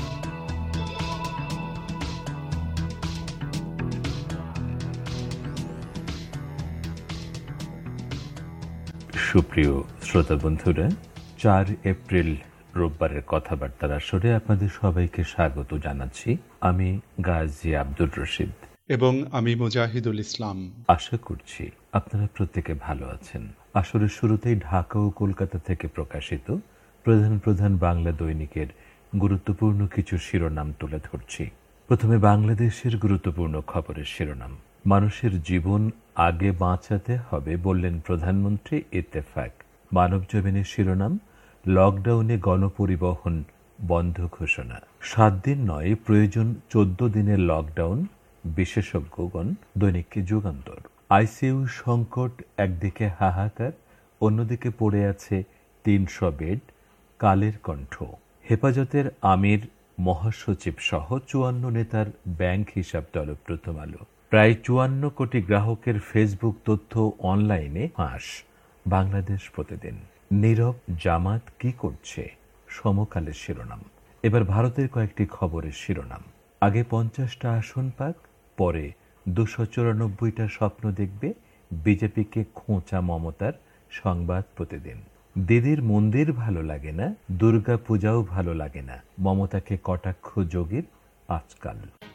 সুপ্রিয় শ্রোতা বন্ধুরা, 4 এপ্রিল রোববারের কথাবার্তার আসরে আপনাদের সবাইকে স্বাগত জানাচ্ছি। আমি গাজী আব্দুর রশিদ এবং আমি মুজাহিদুল ইসলাম। আশা করছি আপনারা প্রত্যেকে ভালো আছেন। আসরের শুরুতেই ঢাকা ও কলকাতা থেকে প্রকাশিত প্রধান প্রধান বাংলা দৈনিকের গুরুত্বপূর্ণ কিছু শিরোনাম তুলে ধরছি। প্রথমে বাংলাদেশের গুরুত্বপূর্ণ খবরের শিরোনাম। মানুষের জীবন আগে বাঁচাতে হবে বললেন প্রধানমন্ত্রী, ইত্তেফাক। মানবজমিনের শিরোনাম, লকডাউনে গণপরিবহন বন্ধ ঘোষণা। 7 দিন নয়, প্রয়োজন 14 দিনের লকডাউন, বিশেষজ্ঞগণ। দৈনিককে যুগান্তর। আইসিইউ সংকট, একদিকে হাহাকার, অন্যদিকে পড়ে আছে 300 বেড। কালের কণ্ঠ। হেফাজতের আমির, মহাসচিব সহ 54 নেতার ব্যাংক হিসাব তলব প্রথম আলো। প্রায় 54 কোটি গ্রাহকের ফেসবুক তথ্য অনলাইনে ফাঁস। বাংলাদেশ প্রতিদিন। নীরব জামাত কি করছে, সমকালের শিরোনাম। এবার ভারতের কয়েকটি খবরের শিরোনাম। আগে 50টা আসন পাক, পরে 294টা স্বপ্ন দেখবে, বিজেপিকে খোঁচা মমতার। সংবাদ প্রতিদিন। দিদির মন্দির ভালো লাগে না, দুর্গা পূজাও ভালো লাগে না, মমতাকে কটাক্ষ যোগীর আজকাল।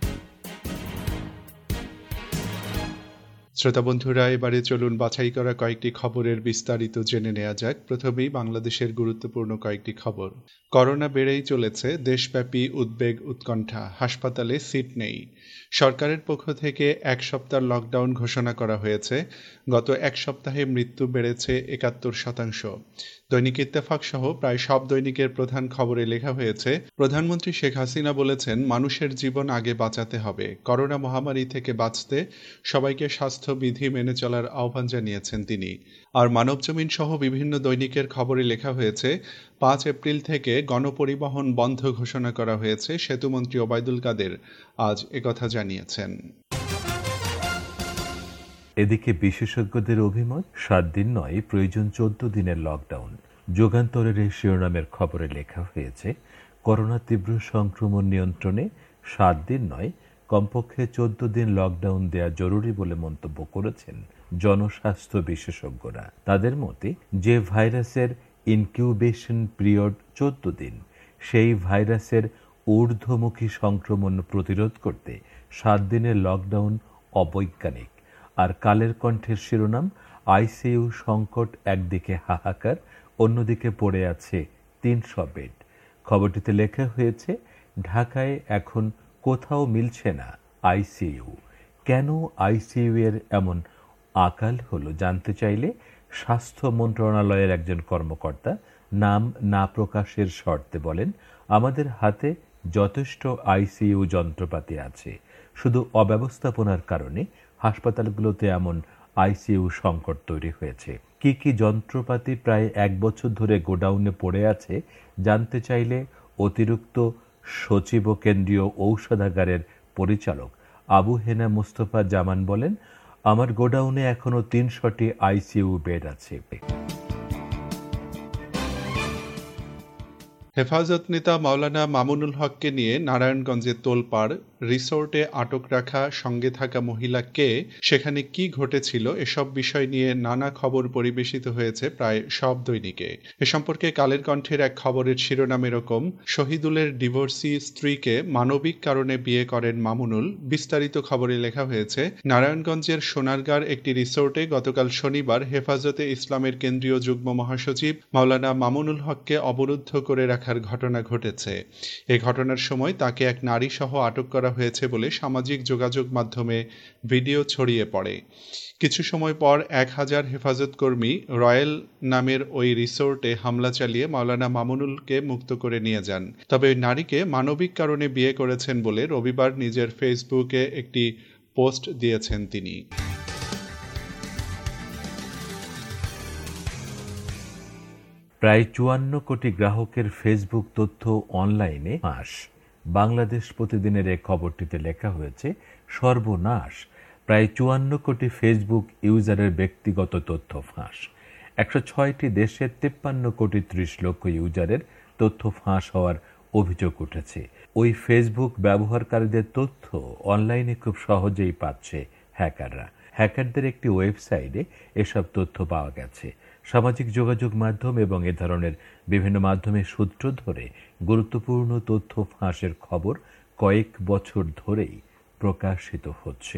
শ্রোতা বন্ধুরা, এবারে চলুন বাছাই করা কয়েকটি খবরের বিস্তারিত জেনে নেওয়া যাক। প্রথমেই বাংলাদেশের গুরুত্বপূর্ণ কয়েকটি খবর। করোনা বেড়েই চলেছে, দেশব্যাপী উদ্বেগ উৎকণ্ঠা, হাসপাতালে সিট নেই। সরকারের পক্ষ থেকে 1 সপ্তাহ লকডাউন ঘোষণা করা হয়েছে। গত 1 সপ্তাহে মৃত্যু বেড়েছে 71%। দৈনিক ইত্তেফাক সহ প্রায় সব দৈনিকের প্রধান খবরে লেখা হয়েছে, প্রধানমন্ত্রী শেখ হাসিনা বলেছেন, মানুষের জীবন আগে বাঁচাতে হবে। করোনা মহামারী থেকে বাঁচতে সবাইকে স্বাস্থ্যবিধি মেনে চলার আহ্বান জানিয়েছেন তিনি। আর মানবজমিন সহ বিভিন্ন দৈনিকের খবরে লেখা হয়েছে, 5 এপ্রিল থেকে গণপরিবহন বন্ধ ঘোষণা করা হয়েছে। সেতুমন্ত্রী ওবায়দুল কাদের আজ একথা জানিয়েছেন। এদিকে বিশেষজ্ঞদের অভিমত, 7 দিন নয়, প্রয়োজন 14 দিনের লকডাউন। যুগান্তরের এই শিরোনামের খবরে লেখা হয়েছে, করোনা তীব্র সংক্রমণ নিয়ন্ত্রণে 7 দিন নয়, কমপক্ষে 14 দিন লকডাউন দেয়া জরুরি বলে মন্তব্য করেছেন জনস্বাস্থ্য বিশেষজ্ঞরা। তাদের মতে, যে ভাইরাসের ইনকিউবেশন পিরিয়ড 14 দিন, সেই ভাইরাসের ঊর্ধ্বমুখী সংক্রমণ প্রতিরোধ করতে 7 দিনের লকডাউন অবৈজ্ঞানিক। আর কালের কণ্ঠের শিরোনাম, আইসিইউ সংকট, একদিকে হাহাকার, অন্যদিকে পড়ে আছে 300 বেড। খবরটিতে লেখা হয়েছে, ঢাকায় এখন কোথাও মিলছে না আইসিইউ। কেন আইসিইউ এর এমন আকাল হলো জানতে চাইলে স্বাস্থ্য মন্ত্রণালয়ের একজন কর্মকর্তা নাম না প্রকাশের শর্তে বলেন, আমাদের হাতে যথেষ্ট আইসিইউ যন্ত্রপাতি আছে, শুধু অব্যবস্থাপনার কারণে হাসপাতালগুলোতে এমন আইসিইউ সংকট তৈরি হয়েছে। কি কি যন্ত্রপাতি প্রায় 1 বছর ধরে গোডাউনে পড়ে আছে জানতে চাইলে অতিরিক্ত সচিব ও কেন্দ্রীয় ঔষধাগারের পরিচালক আবু হেনা মুস্তফা জামান বলেন, আমার গোডাউনে এখনো 300টি আইসিইউ বেড আছে। হেফাজত নেতা মাওলানা মামুনুল হককে নিয়ে নারায়ণগঞ্জে তোলপাড়, রিসোর্টে আটক রাখা সঙ্গে থাকা মহিলা কে, সেখানে কি ঘটেছিল, এসব বিষয় নিয়ে নানা খবর পরিবেশিত হয়েছে প্রায় সব দৈনিকে। এ সম্পর্কে কালের কণ্ঠের এক খবরের শিরোনাম এরকম, শহীদুলের ডিভোর্সি স্ত্রীকে মানবিক কারণে বিয়ে করেন মামুনুল। বিস্তারিত খবরে লেখা হয়েছে, নারায়ণগঞ্জের সোনারগাঁর একটি রিসোর্টে গতকাল শনিবার হেফাজতে ইসলামের কেন্দ্রীয় যুগ্ম মহাসচিব মাওলানা মামুনুল হককে অবরুদ্ধ করে রাখার ঘটনা ঘটেছে। এই ঘটনার সময় তাকে এক নারী সহ আটক করা হয়েছে বলে সামাজিক যোগাযোগ মাধ্যমে ভিডিও ছড়িয়ে পড়ে। কিছু সময় পর 1000 হেফাজত কর্মী রয়্যাল নামের ওই রিসোর্টে হামলা চালিয়ে মাওলানা মামুনুলকে মুক্ত করে নিয়ে যান। তবে ওই নারীকে মানবিক কারণে বিয়ে করেছেন বলে রবিবার নিজের ফেসবুকে একটি পোস্ট দিয়েছেন তিনি। প্রায় 54 কোটি গ্রাহকের ফেসবুক তথ্য অনলাইনে ফাঁস। বাংলাদেশ প্রতিদিনের এই খবরটিতে লেখা হয়েছে, সর্বনাশ, প্রায় 54 কোটি ফেসবুক ইউজারের ব্যক্তিগত তথ্য ফাঁস। 106টি দেশের 53 কোটি 30 লক্ষ ইউজারের তথ্য ফাঁস হওয়ার অভিযোগ উঠেছে। ওই ফেসবুক ব্যবহারকারীদের তথ্য অনলাইনে খুব সহজেই পাচ্ছে হ্যাকাররা। হ্যাকারদের একটি ওয়েবসাইটে এসব তথ্য পাওয়া গেছে। সামাজিক যোগাযোগ মাধ্যম এবং এ ধরনের বিভিন্ন মাধ্যমের সূত্র ধরে গুরুত্বপূর্ণ তথ্য ফাঁসের খবর কয়েক বছর ধরেই প্রকাশিত হচ্ছে।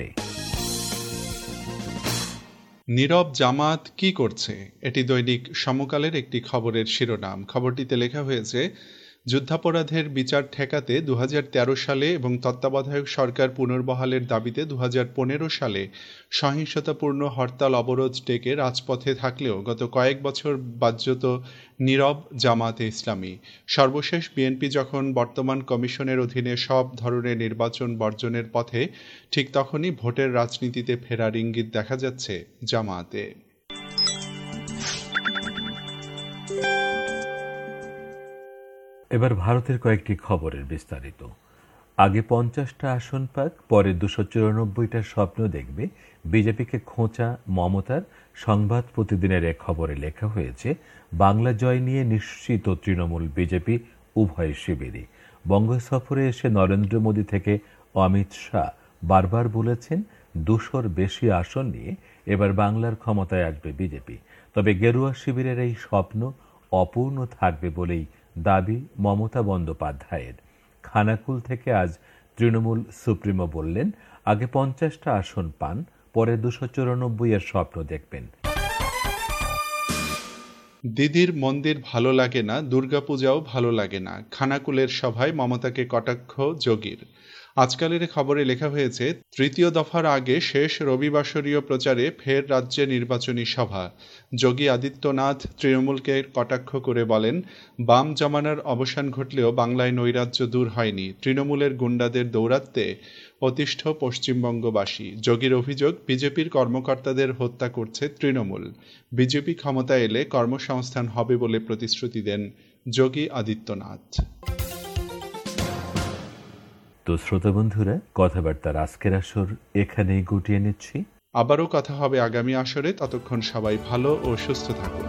নীরব জামাত কি করছে, এটি দৈনিক সমকালের একটি খবরের শিরোনাম। খবরটিতে লেখা হয়েছে, যুদ্ধাপরাধের বিচার ঠেকাতে 2013 সালে এবং তত্ত্বাবধায়ক সরকার পুনর্বহালের দাবিতে 2015 সালে সহিংসতাপূর্ণ হরতাল অবরোধ ডেকে রাজপথে থাকলেও গত কয়েক বছর বাজ্যত নীরব জামাতে ইসলামী। সর্বশেষ বিএনপি যখন বর্তমান কমিশনের অধীনে সব ধরনের নির্বাচন বর্জনের পথে, ঠিক তখনই ভোটের রাজনীতিতে ফেরার ইঙ্গিত দেখা যাচ্ছে জামাতে। এবার ভারতের কয়েকটি খবরের বিস্তারিত। আগে 50টা আসন পাক, পরে 294টা স্বপ্ন দেখবে, বিজেপিকে খোঁচা মমতার। সংবাদ প্রতিদিনের এক খবরে লেখা হয়েছে, বাংলা জয় নিয়ে নিশ্চিত তৃণমূল বিজেপি উভয় শিবিরই। বঙ্গ সফরে এসে নরেন্দ্র মোদী থেকে অমিত শাহ বারবার বলেছেন 200-র বেশি আসন নিয়ে এবার বাংলার ক্ষমতায় আসবে বিজেপি। তবে গেরুয়া শিবিরের এই স্বপ্ন অপূর্ণ থাকবে বলেই দাবি মমতা বন্দ্যোপাধ্যায়ের। খানাকুল থেকে আজ তৃণমূল সুপ্রিমো বললেন, আগে 50টা আসন পান, পরে 294-এর স্বপ্ন দেখবেন। দিদির মন্দির ভালো লাগে না, দুর্গাপূজাও ভালো লাগে না, খানাকুলের সভায় মমতাকে কটাক্ষ যোগীর। আজকালের খবরে লেখা হয়েছে, তৃতীয় দফার আগে শেষ রবিবাসরীয় প্রচারে ফের রাজ্যে নির্বাচনী সভা। যোগী আদিত্যনাথ তৃণমূলকে কটাক্ষ করে বলেন, বাম জমানার অবসান ঘটলেও বাংলায় নৈরাজ্য দূর হয়নি, তৃণমূলের গুন্ডাদের দৌরাত্মে অতিষ্ঠ পশ্চিমবঙ্গবাসী। যোগীর অভিযোগ, বিজেপির কর্মকর্তাদের হত্যা করছে তৃণমূল। বিজেপি ক্ষমতায় এলে কর্মসংস্থান হবে বলে প্রতিশ্রুতি দেন যোগী আদিত্যনাথ। তো শ্রোতা বন্ধুরা, কথাবার্তার আজকের আসর এখানেই গুটিয়ে নিচ্ছি। আবারও কথা হবে আগামী আসরে। ততক্ষণ সবাই ভালো ও সুস্থ থাকুন।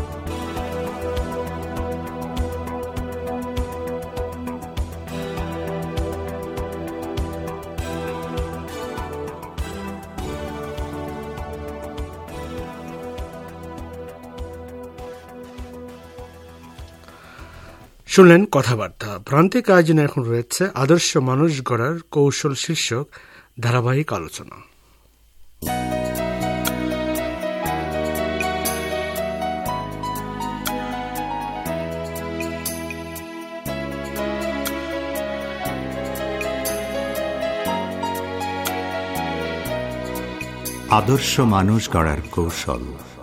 শুনলেন কথাবার্তা। প্রান্তিক আয়োজনে এখন রয়েছে আদর্শ মানুষ গড়ার কৌশল শীর্ষক ধারাবাহিক আলোচনা। আদর্শ মানুষ গড়ার কৌশল।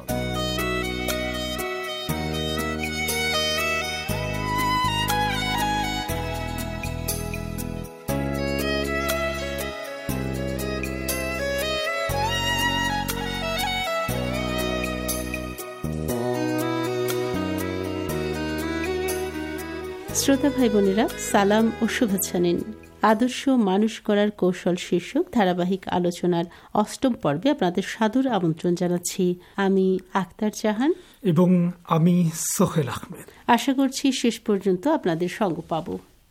শ্রোতা ভাই বোনেরা, সালাম ও শুভেচ্ছা নিন। আদর্শ মানুষ করার কৌশল শীর্ষক ধারাবাহিক আলোচনার ৮ম পর্বে আপনাদের সাদর আমন্ত্রণ জানাচ্ছি। আমি আক্তার জাহান এবং আমি সোহেল আহমেদ। আশা করছি শেষ পর্যন্ত আপনাদের সঙ্গ পাব।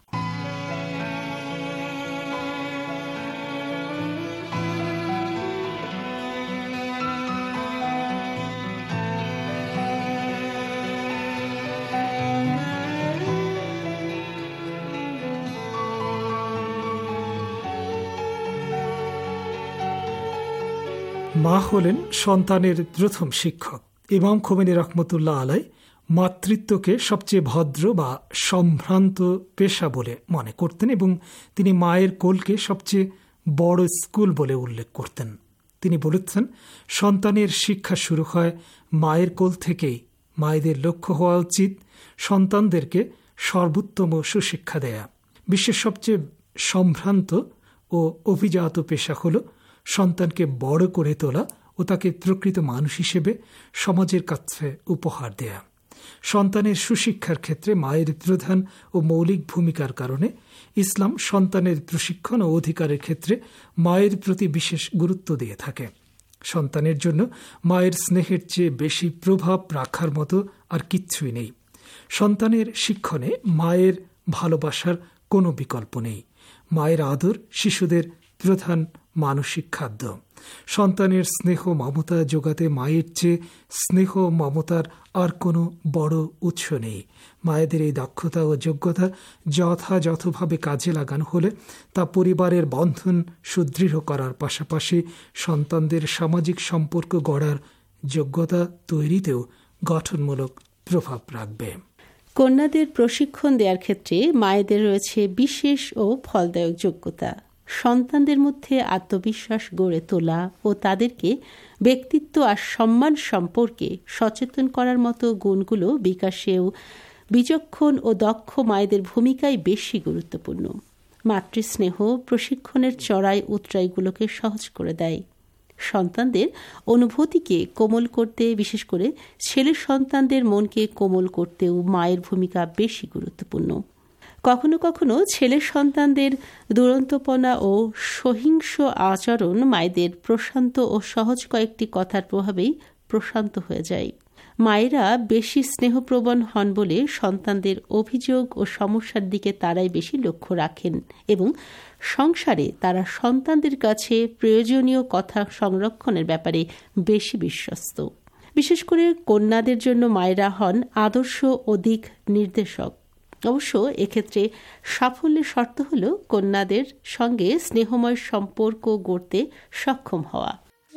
মা হলেন সন্তানের প্রথম শিক্ষক। ইমাম খোমেনি রহমতুল্লাহ আলাই মাতৃত্বকে সবচেয়ে ভদ্র বা সম্ভ্রান্ত পেশা বলে মনে করতেন এবং তিনি মায়ের কোলকে সবচেয়ে বড় স্কুল বলে উল্লেখ করতেন। তিনি বলেছেন, সন্তানের শিক্ষা শুরু হয় মায়ের কোল থেকেই। মায়েদের লক্ষ্য হওয়া উচিত সন্তানদেরকে সর্বোত্তম সুশিক্ষা দেয়া। বিশ্বের সবচেয়ে সম্ভ্রান্ত ও অভিজাত পেশা হল সন্তানকে বড় করে তোলা ও তাকে প্রকৃত মানুষ হিসেবে সমাজের কাছে উপহার দেয়া। সন্তানের সুশিক্ষার ক্ষেত্রে মায়ের প্রধান ও মৌলিক ভূমিকার কারণে ইসলাম সন্তানের প্রশিক্ষণ ও অধিকারের ক্ষেত্রে মায়ের প্রতি বিশেষ গুরুত্ব দিয়ে থাকে। সন্তানের জন্য মায়ের স্নেহের চেয়ে বেশি প্রভাব রাখার মতো আর কিচ্ছুই নেই। সন্তানের শিক্ষণে মায়ের ভালোবাসার কোনো বিকল্প নেই। মায়ের আদর শিশুদের প্রধান মানসিক খাদ্য। সন্তানের স্নেহ মমতা যোগাতে মায়ের চেয়ে স্নেহ মমতার আর কোনো বড় উৎস নেই। মায়েদের এই দক্ষতা ও যোগ্যতা যথাযথভাবে কাজে লাগানো হলে তা পরিবারের বন্ধন সুদৃঢ় করার পাশাপাশি সন্তানদের সামাজিক সম্পর্ক গড়ার যোগ্যতা তৈরিতেও গঠনমূলক প্রভাব রাখবে। কন্যাদের প্রশিক্ষণ দেওয়ার ক্ষেত্রে মায়েদের রয়েছে বিশেষ ও ফলদায়ক যোগ্যতা। সন্তানদের মধ্যে আত্মবিশ্বাস গড়ে তোলা ও তাদেরকে ব্যক্তিত্ব আর সম্মান সম্পর্কে সচেতন করার মতো গুণগুলো বিকাশেও বিচক্ষণ ও দক্ষ মায়েদের ভূমিকাই বেশি গুরুত্বপূর্ণ। মাতৃস্নেহ প্রশিক্ষণের চড়াই উতরাইগুলোকে সহজ করে দেয়। সন্তানদের অনুভূতিকে কোমল করতে, বিশেষ করে ছেলে সন্তানদের মনকে কোমল করতেও মায়ের ভূমিকা বেশি গুরুত্বপূর্ণ। কখনো কখনো ছেলে সন্তানদের দুরন্তপনা ও সহিংস আচরণ মায়েদের প্রশান্ত ও সহজ কয়েকটি কথার প্রভাবেই প্রশান্ত হয়ে যায়। মায়েরা বেশি স্নেহপ্রবণ হন বলে সন্তানদের অভিযোগ ও সমস্যার দিকে তারাই বেশি লক্ষ্য রাখেন এবং সংসারে তারা সন্তানদের কাছে প্রয়োজনীয় কথা সংরক্ষণের ব্যাপারে বেশি বিশ্বস্ত। বিশেষ করে কন্যাদের জন্য মায়েরা হন আদর্শ ও দিক নির্দেশক। অবশ্য এক্ষেত্রে সাফল্যের শর্ত হল কন্যাদের সঙ্গে স্নেহময় সম্পর্ক গড়তে সক্ষম হওয়া।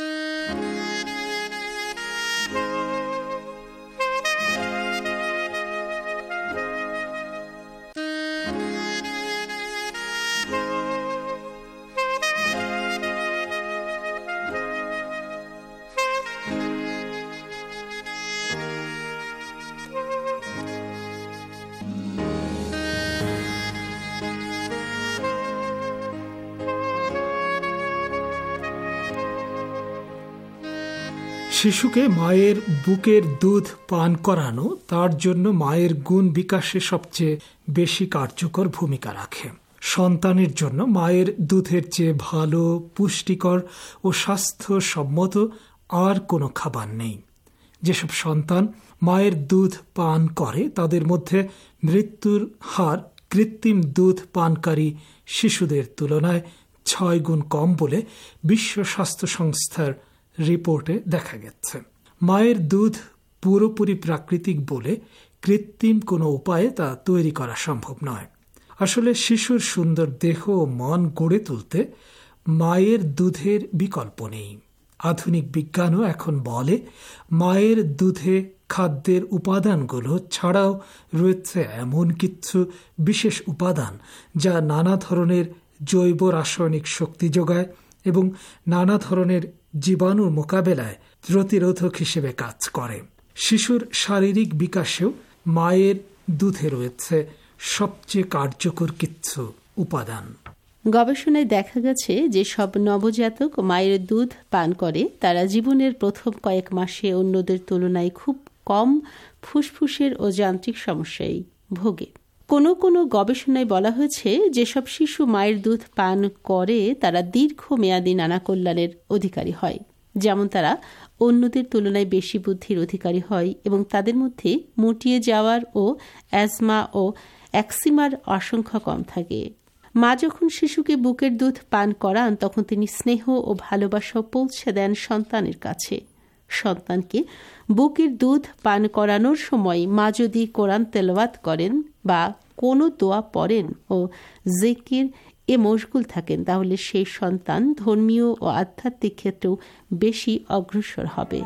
শিশুকে মায়ের বুকের দুধ পান করানো তার জন্য মায়ের গুণ বিকাশে সবচেয়ে বেশি কার্যকর ভূমিকা রাখে। সন্তানের জন্য মায়ের দুধের চেয়ে ভালো, পুষ্টিকর ও স্বাস্থ্যসম্মত আর কোনো খাবার নেই। যেসব সন্তান মায়ের দুধ পান করে তাদের মধ্যে মৃত্যুর হার কৃত্রিম দুধ পানকারী শিশুদের তুলনায় 6 গুণ কম বলে বিশ্ব স্বাস্থ্য সংস্থার রিপোর্টে দেখা গেছে। মায়ের দুধ পুরোপুরি প্রাকৃতিক বলে কৃত্রিম কোনো উপায়ে তা তৈরি করা সম্ভব নয়। আসলে শিশুর সুন্দর দেহ ও মন গড়ে তুলতে মায়ের দুধের বিকল্প নেই। আধুনিক বিজ্ঞানও এখন বলে মায়ের দুধে খাদ্যের উপাদানগুলো ছাড়াও রয়েছে এমন কিছু বিশেষ উপাদান যা নানা ধরনের জৈব রাসায়নিক শক্তি যোগায় এবং নানা ধরনের জীবাণুর মোকাবেলায় প্রতিরোধক হিসেবে কাজ করে। শিশুর শারীরিক বিকাশেও মায়ের দুধে রয়েছে সবচেয়ে কার্যকর কিছু উপাদান। গবেষণায় দেখা গেছে যে সব নবজাতক মায়ের দুধ পান করে তারা জীবনের প্রথম কয়েক মাসে অন্যদের তুলনায় খুব কম ফুসফুসের ও যান্ত্রিক সমস্যায় ভোগে। কোনো কোনো গবেষণায় বলা হয়েছে যেসব শিশু মায়ের দুধ পান করে তারা দীর্ঘমেয়াদী নানা কল্যাণের অধিকারী হয়, যেমন তারা অন্যদের তুলনায় বেশি বুদ্ধির অধিকারী হয় এবং তাদের মধ্যে মুটিয়ে যাওয়ার ও অ্যাজমা ও অ্যাক্সিমার আশঙ্কা কম থাকে। মা যখন শিশুকে বুকের দুধ পান করান তখন তিনি স্নেহ ও ভালোবাসা পৌঁছে দেন সন্তানের কাছে। সন্তানকে বুকের দুধ পান করানোর সময় মা যদি কোরআন তেলাওয়াত করেন বা কোনো দোয়া পড়েন ও জিকির এ মশগুল থাকেন তাহলে সেই সন্তান ধর্মীয় ও আধ্যাত্মিক ক্ষেত্রেও বেশি অগ্রসর হবে।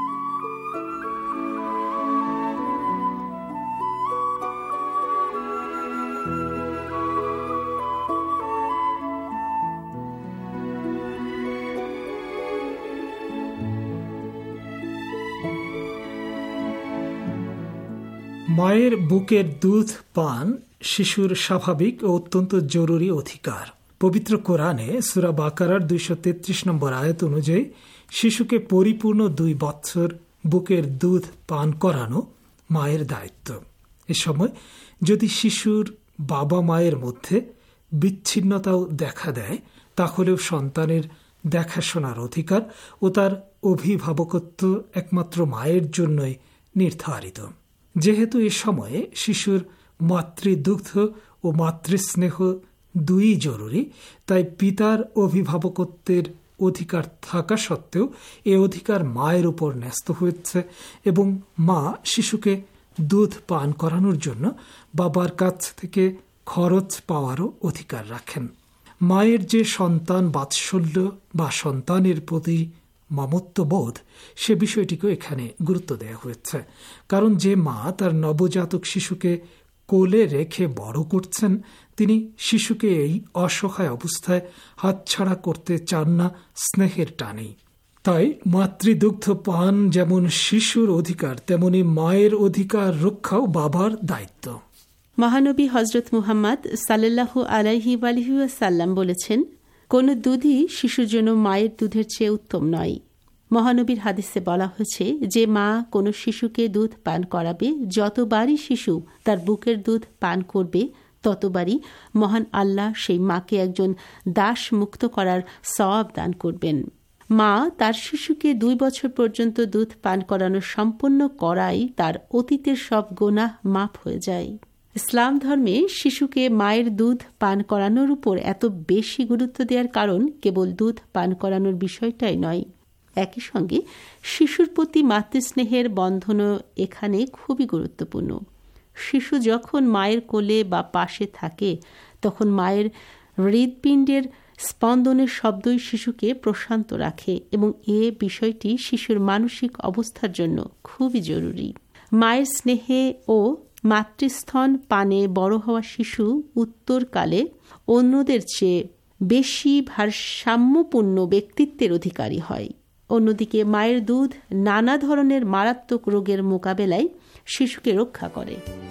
মায়ের বুকের দুধ পান শিশুর স্বাভাবিক ও অত্যন্ত জরুরি অধিকার। পবিত্র কোরআনে সূরা বাকারার 233 নম্বর আয়াত অনুযায়ী শিশুকে পরিপূর্ণ 2 বছর বুকের দুধ পান করানো মায়ের দায়িত্ব। এ সময় যদি শিশুর বাবা মায়ের মধ্যে বিচ্ছিন্নতাও দেখা দেয় তাহলেও সন্তানের দেখাশোনার অধিকার ও তার অভিভাবকত্ব একমাত্র মায়ের জন্যই নির্ধারিত। যেহেতু এ সময়ে শিশুর মাতৃদুগ্ধ ও মাতৃস্নেহ দুই জরুরি, তাই পিতার অভিভাবকত্বের অধিকার থাকা সত্ত্বেও এ অধিকার মায়ের উপর ন্যস্ত হয়েছে এবং মা শিশুকে দুধ পান করানোর জন্য বাবার কাছ থেকে খরচ পাওয়ারও অধিকার রাখেন। মায়ের যে সন্তান বাৎসল্য বা সন্তানের প্রতি মমত্ববোধ সে বিষয়টিকেও এখানে গুরুত্ব দেওয়া হয়েছে, কারণ যে মা তার নবজাতক শিশুকে কোলে রেখে বড় করছেন তিনি শিশুকে এই অসহায় অবস্থায় হাতছাড়া করতে চান না স্নেহের টানেই। তাই মাতৃদুগ্ধ পান যেমন শিশুর অধিকার তেমনি মায়ের অধিকার রক্ষাও বাবার দায়িত্ব। মহানবী হজরত মুহাম্মদ সাল্লাল্লাহু আলাইহি ওয়াসাল্লাম বলেছেন, কোন দুধই শিশুর জন্য মায়ের দুধের চেয়ে উত্তম নয়। মহানবীর হাদিসে বলা হয়েছে যে মা কোনো শিশুকে দুধ পান করাবে যতবারই শিশু তার বুকের দুধ পান করবে ততবারই মহান আল্লাহ সেই মাকে একজন দাস মুক্ত করার সওয়াব দান করবেন। মা তার শিশুকে 2 বছর পর্যন্ত দুধ পান করানো সম্পন্ন করাই তার অতীতের সব গুনাহ মাফ হয়ে যায়। ইসলাম ধর্মে শিশুকে মায়ের দুধ পান করানোর উপর এত বেশি গুরুত্ব দেওয়ার কারণ কেবল দুধ পান করানোর বিষয়টাই নয়, একই সঙ্গে শিশুর প্রতি মাতৃস্নেহের বন্ধনও এখানে খুবই গুরুত্বপূর্ণ। শিশু যখন মায়ের কোলে বা পাশে থাকে তখন মায়ের হৃৎপিণ্ডের স্পন্দনের শব্দই শিশুকে প্রশান্ত রাখে এবং এ বিষয়টি শিশুর মানসিক অবস্থার জন্য খুবই জরুরি। মায়ের স্নেহে ও মাতৃস্তন পানে বড় হওয়া শিশু উত্তরকালে অন্যদের চেয়ে বেশি ভারসাম্যপূর্ণ ব্যক্তিত্বের অধিকারী হয়। অন্যদিকে মায়ের দুধ নানা ধরনের মারাত্মক রোগের মোকাবেলায় শিশুকে রক্ষা করে।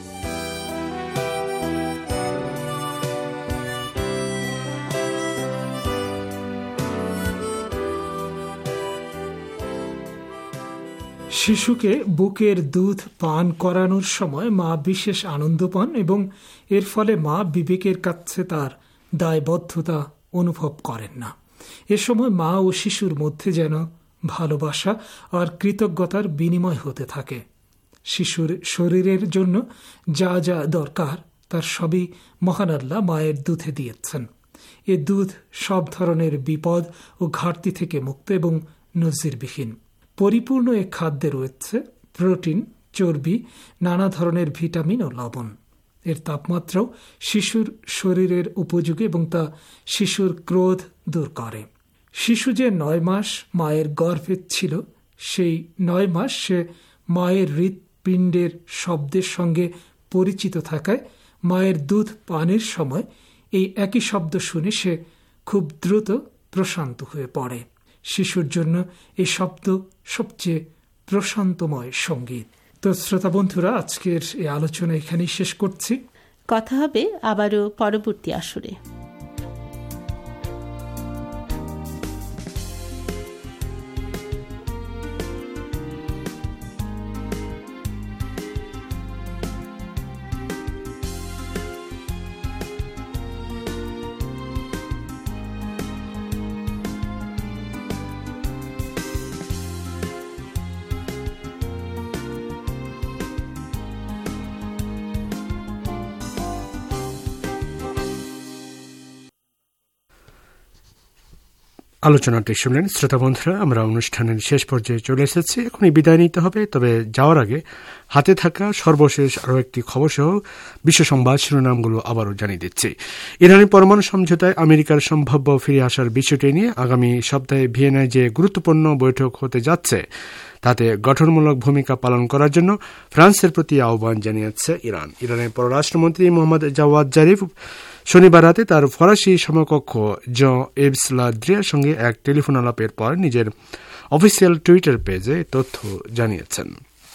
শিশুকে বুকের দুধ পান করানোর সময় মা বিশেষ আনন্দ পান এবং এর ফলে মা বিবেকের কাছে তার দায়বদ্ধতা অনুভব করেন না। এ সময় মা ও শিশুর মধ্যে যেন ভালোবাসা আর কৃতজ্ঞতার বিনিময় হতে থাকে। শিশুর শরীরের জন্য যা যা দরকার তার সবই মহান আল্লাহ মায়ের দুধে দিয়েছেন। এ দুধ সব ধরনের বিপদ ও ঘাটতি থেকে মুক্ত এবং নজিরবিহীন। পরিপূর্ণ এ খাদ্যে রয়েছে প্রোটিন, চর্বি, নানা ধরনের ভিটামিন ও লবণ। এর তাপমাত্রাও শিশুর শরীরের উপযোগী এবং তা শিশুর ক্রোধ দূর করে। শিশু যে 9 মাস মায়ের গর্ভে ছিল সেই 9 মাস সে মায়ের হৃৎপিণ্ডের শব্দের সঙ্গে পরিচিত থাকায় মায়ের দুধ পানের সময় এই একই শব্দ শুনে সে খুব দ্রুত প্রশান্ত হয়ে পড়ে। শিশুর জন্য এই শব্দ সবচেয়ে প্রশান্তময় সঙ্গীত। তো শ্রোতা বন্ধুরা, আজকের এই আলোচনা এখানেই শেষ করছি। কথা হবে আবারও পরবর্তী আসরে। আলোচনাটি শুনলেন শ্রোতা বন্ধুরা। আমরা অনুষ্ঠানের শেষ পর্যায়ে চলে এসেছি, এখনই বিদায় নিতে হবে। তবে যাওয়ার আগে হাতে থাকা সর্বশেষ আরও একটি খবর সহ বিশ্ব সংবাদ শিরোনামগুলো আবারও জানিয়ে দিচ্ছি। ইরানের পরমাণু সমঝোতায় আমেরিকার সম্ভাব্য ফিরে আসার বিষয়টি নিয়ে আগামী সপ্তাহে ভিয়েনায় যে গুরুত্বপূর্ণ বৈঠক হতে যাচ্ছে তাতে গঠনমূলক ভূমিকা পালন করার জন্য ফ্রান্সের প্রতি আহ্বান জানিয়েছে ইরান। ইরানের পররাষ্ট্রমন্ত্রী মোহাম্মদ জাওয়াদ জারিফ শনিবার রাতে তার ফরাসি সমকক্ষ জঁ-ইভস লা দ্রিয়ার সঙ্গে এক টেলিফোন আলাপের পর নিজের অফিসিয়াল টুইটার পেজে তথ্য জানিয়েছেন।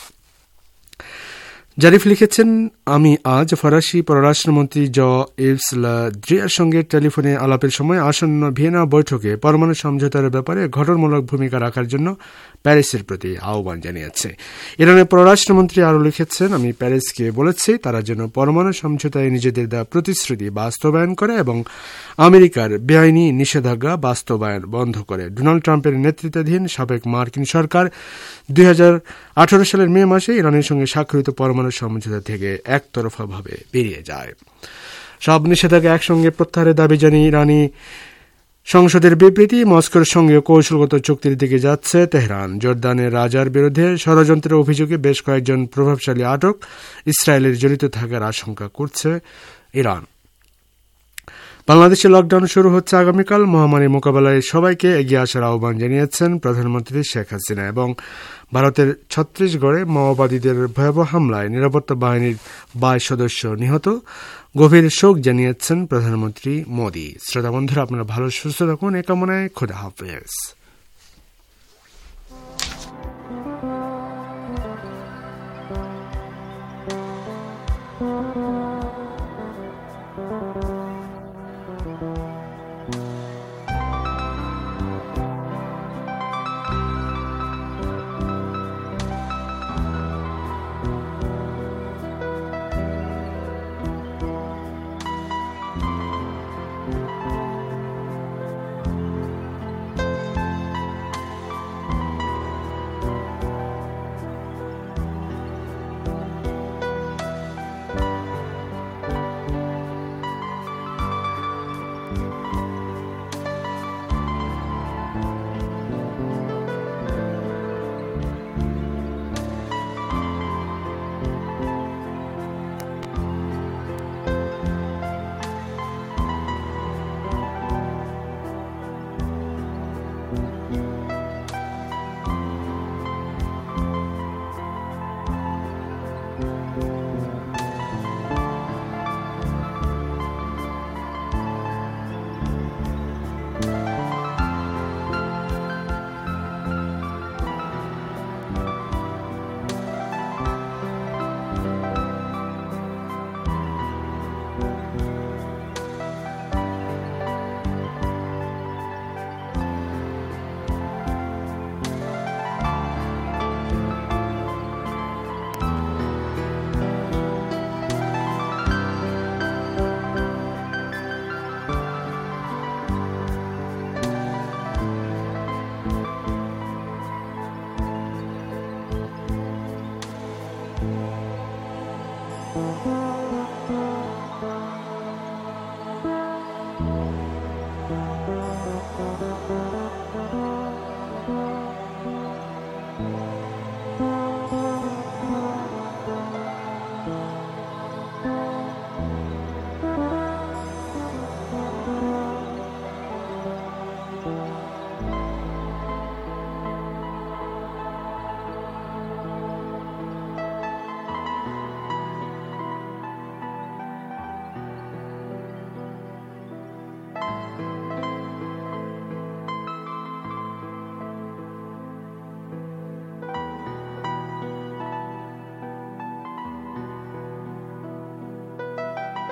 জারিফ লিখেছেন, আমি আজ ফরাসি পররাষ্ট্রমন্ত্রী জঁ-ইভস লা দ্রিয়ার সঙ্গে টেলিফোনে আলাপের সময় আসন্ন ভিয়েনা বৈঠকে পরমাণু সমঝোতার ব্যাপারে গঠনমূলক ভূমিকা রাখার জন্য প্যারিসের প্রতি আহ্বান জানিয়েছে। ইরানের পররাষ্ট্রমন্ত্রী আরও লিখেছেন, আমি প্যারিসকে বলেছি তারা যেন পরমাণু সমঝোতায় নিজেদের দেওয়া প্রতিশ্রুতি বাস্তবায়ন করে এবং আমেরিকার বেআইনি নিষেধাজ্ঞা বাস্তবায়ন বন্ধ করে। ডোনাল্ড ট্রাম্পের নেতৃত্বাধীন সাবেক মার্কিন সরকার 2018 সালের মে মাসে ইরানের সঙ্গে স্বাক্ষরিত পরমাণু সমঝোতা থেকে একতরফাভাবে বেরিয়ে যায়। সব নিষেধাজ্ঞা একসঙ্গে প্রত্যাহারের দাবি জানিয়ে ইরানি সংসদের বিবৃতি, মস্কোর সঙ্গে কৌশলগত চুক্তির দিকে যাচ্ছে তেহরান। জর্দানের রাজার বিরুদ্ধে ষড়যন্ত্রের অভিযোগে বেশ কয়েকজন প্রভাবশালী আটক, ইসরায়েলের জড়িত থাকার আশঙ্কা করছে ইরান। বাংলাদেশে লকডাউন শুরু হচ্ছে আগামীকাল। মহামারী মোকাবেলায় সবাইকে এগিয়ে আসার আহ্বান জানিয়েছেন প্রধানমন্ত্রী শেখ হাসিনা। এবং ভারতের ছত্তিশগড়ে মাওবাদীদের ভয়াবহ হামলায় নিরাপত্তা বাহিনীর 22 সদস্য নিহত, গভীর শোক জানিয়েছেন প্রধানমন্ত্রী মোদী। শ্রোতা বন্ধুরা, আপনারা ভালো সুস্থ থাকুন, এ কামনায় খোদা হাফেজ।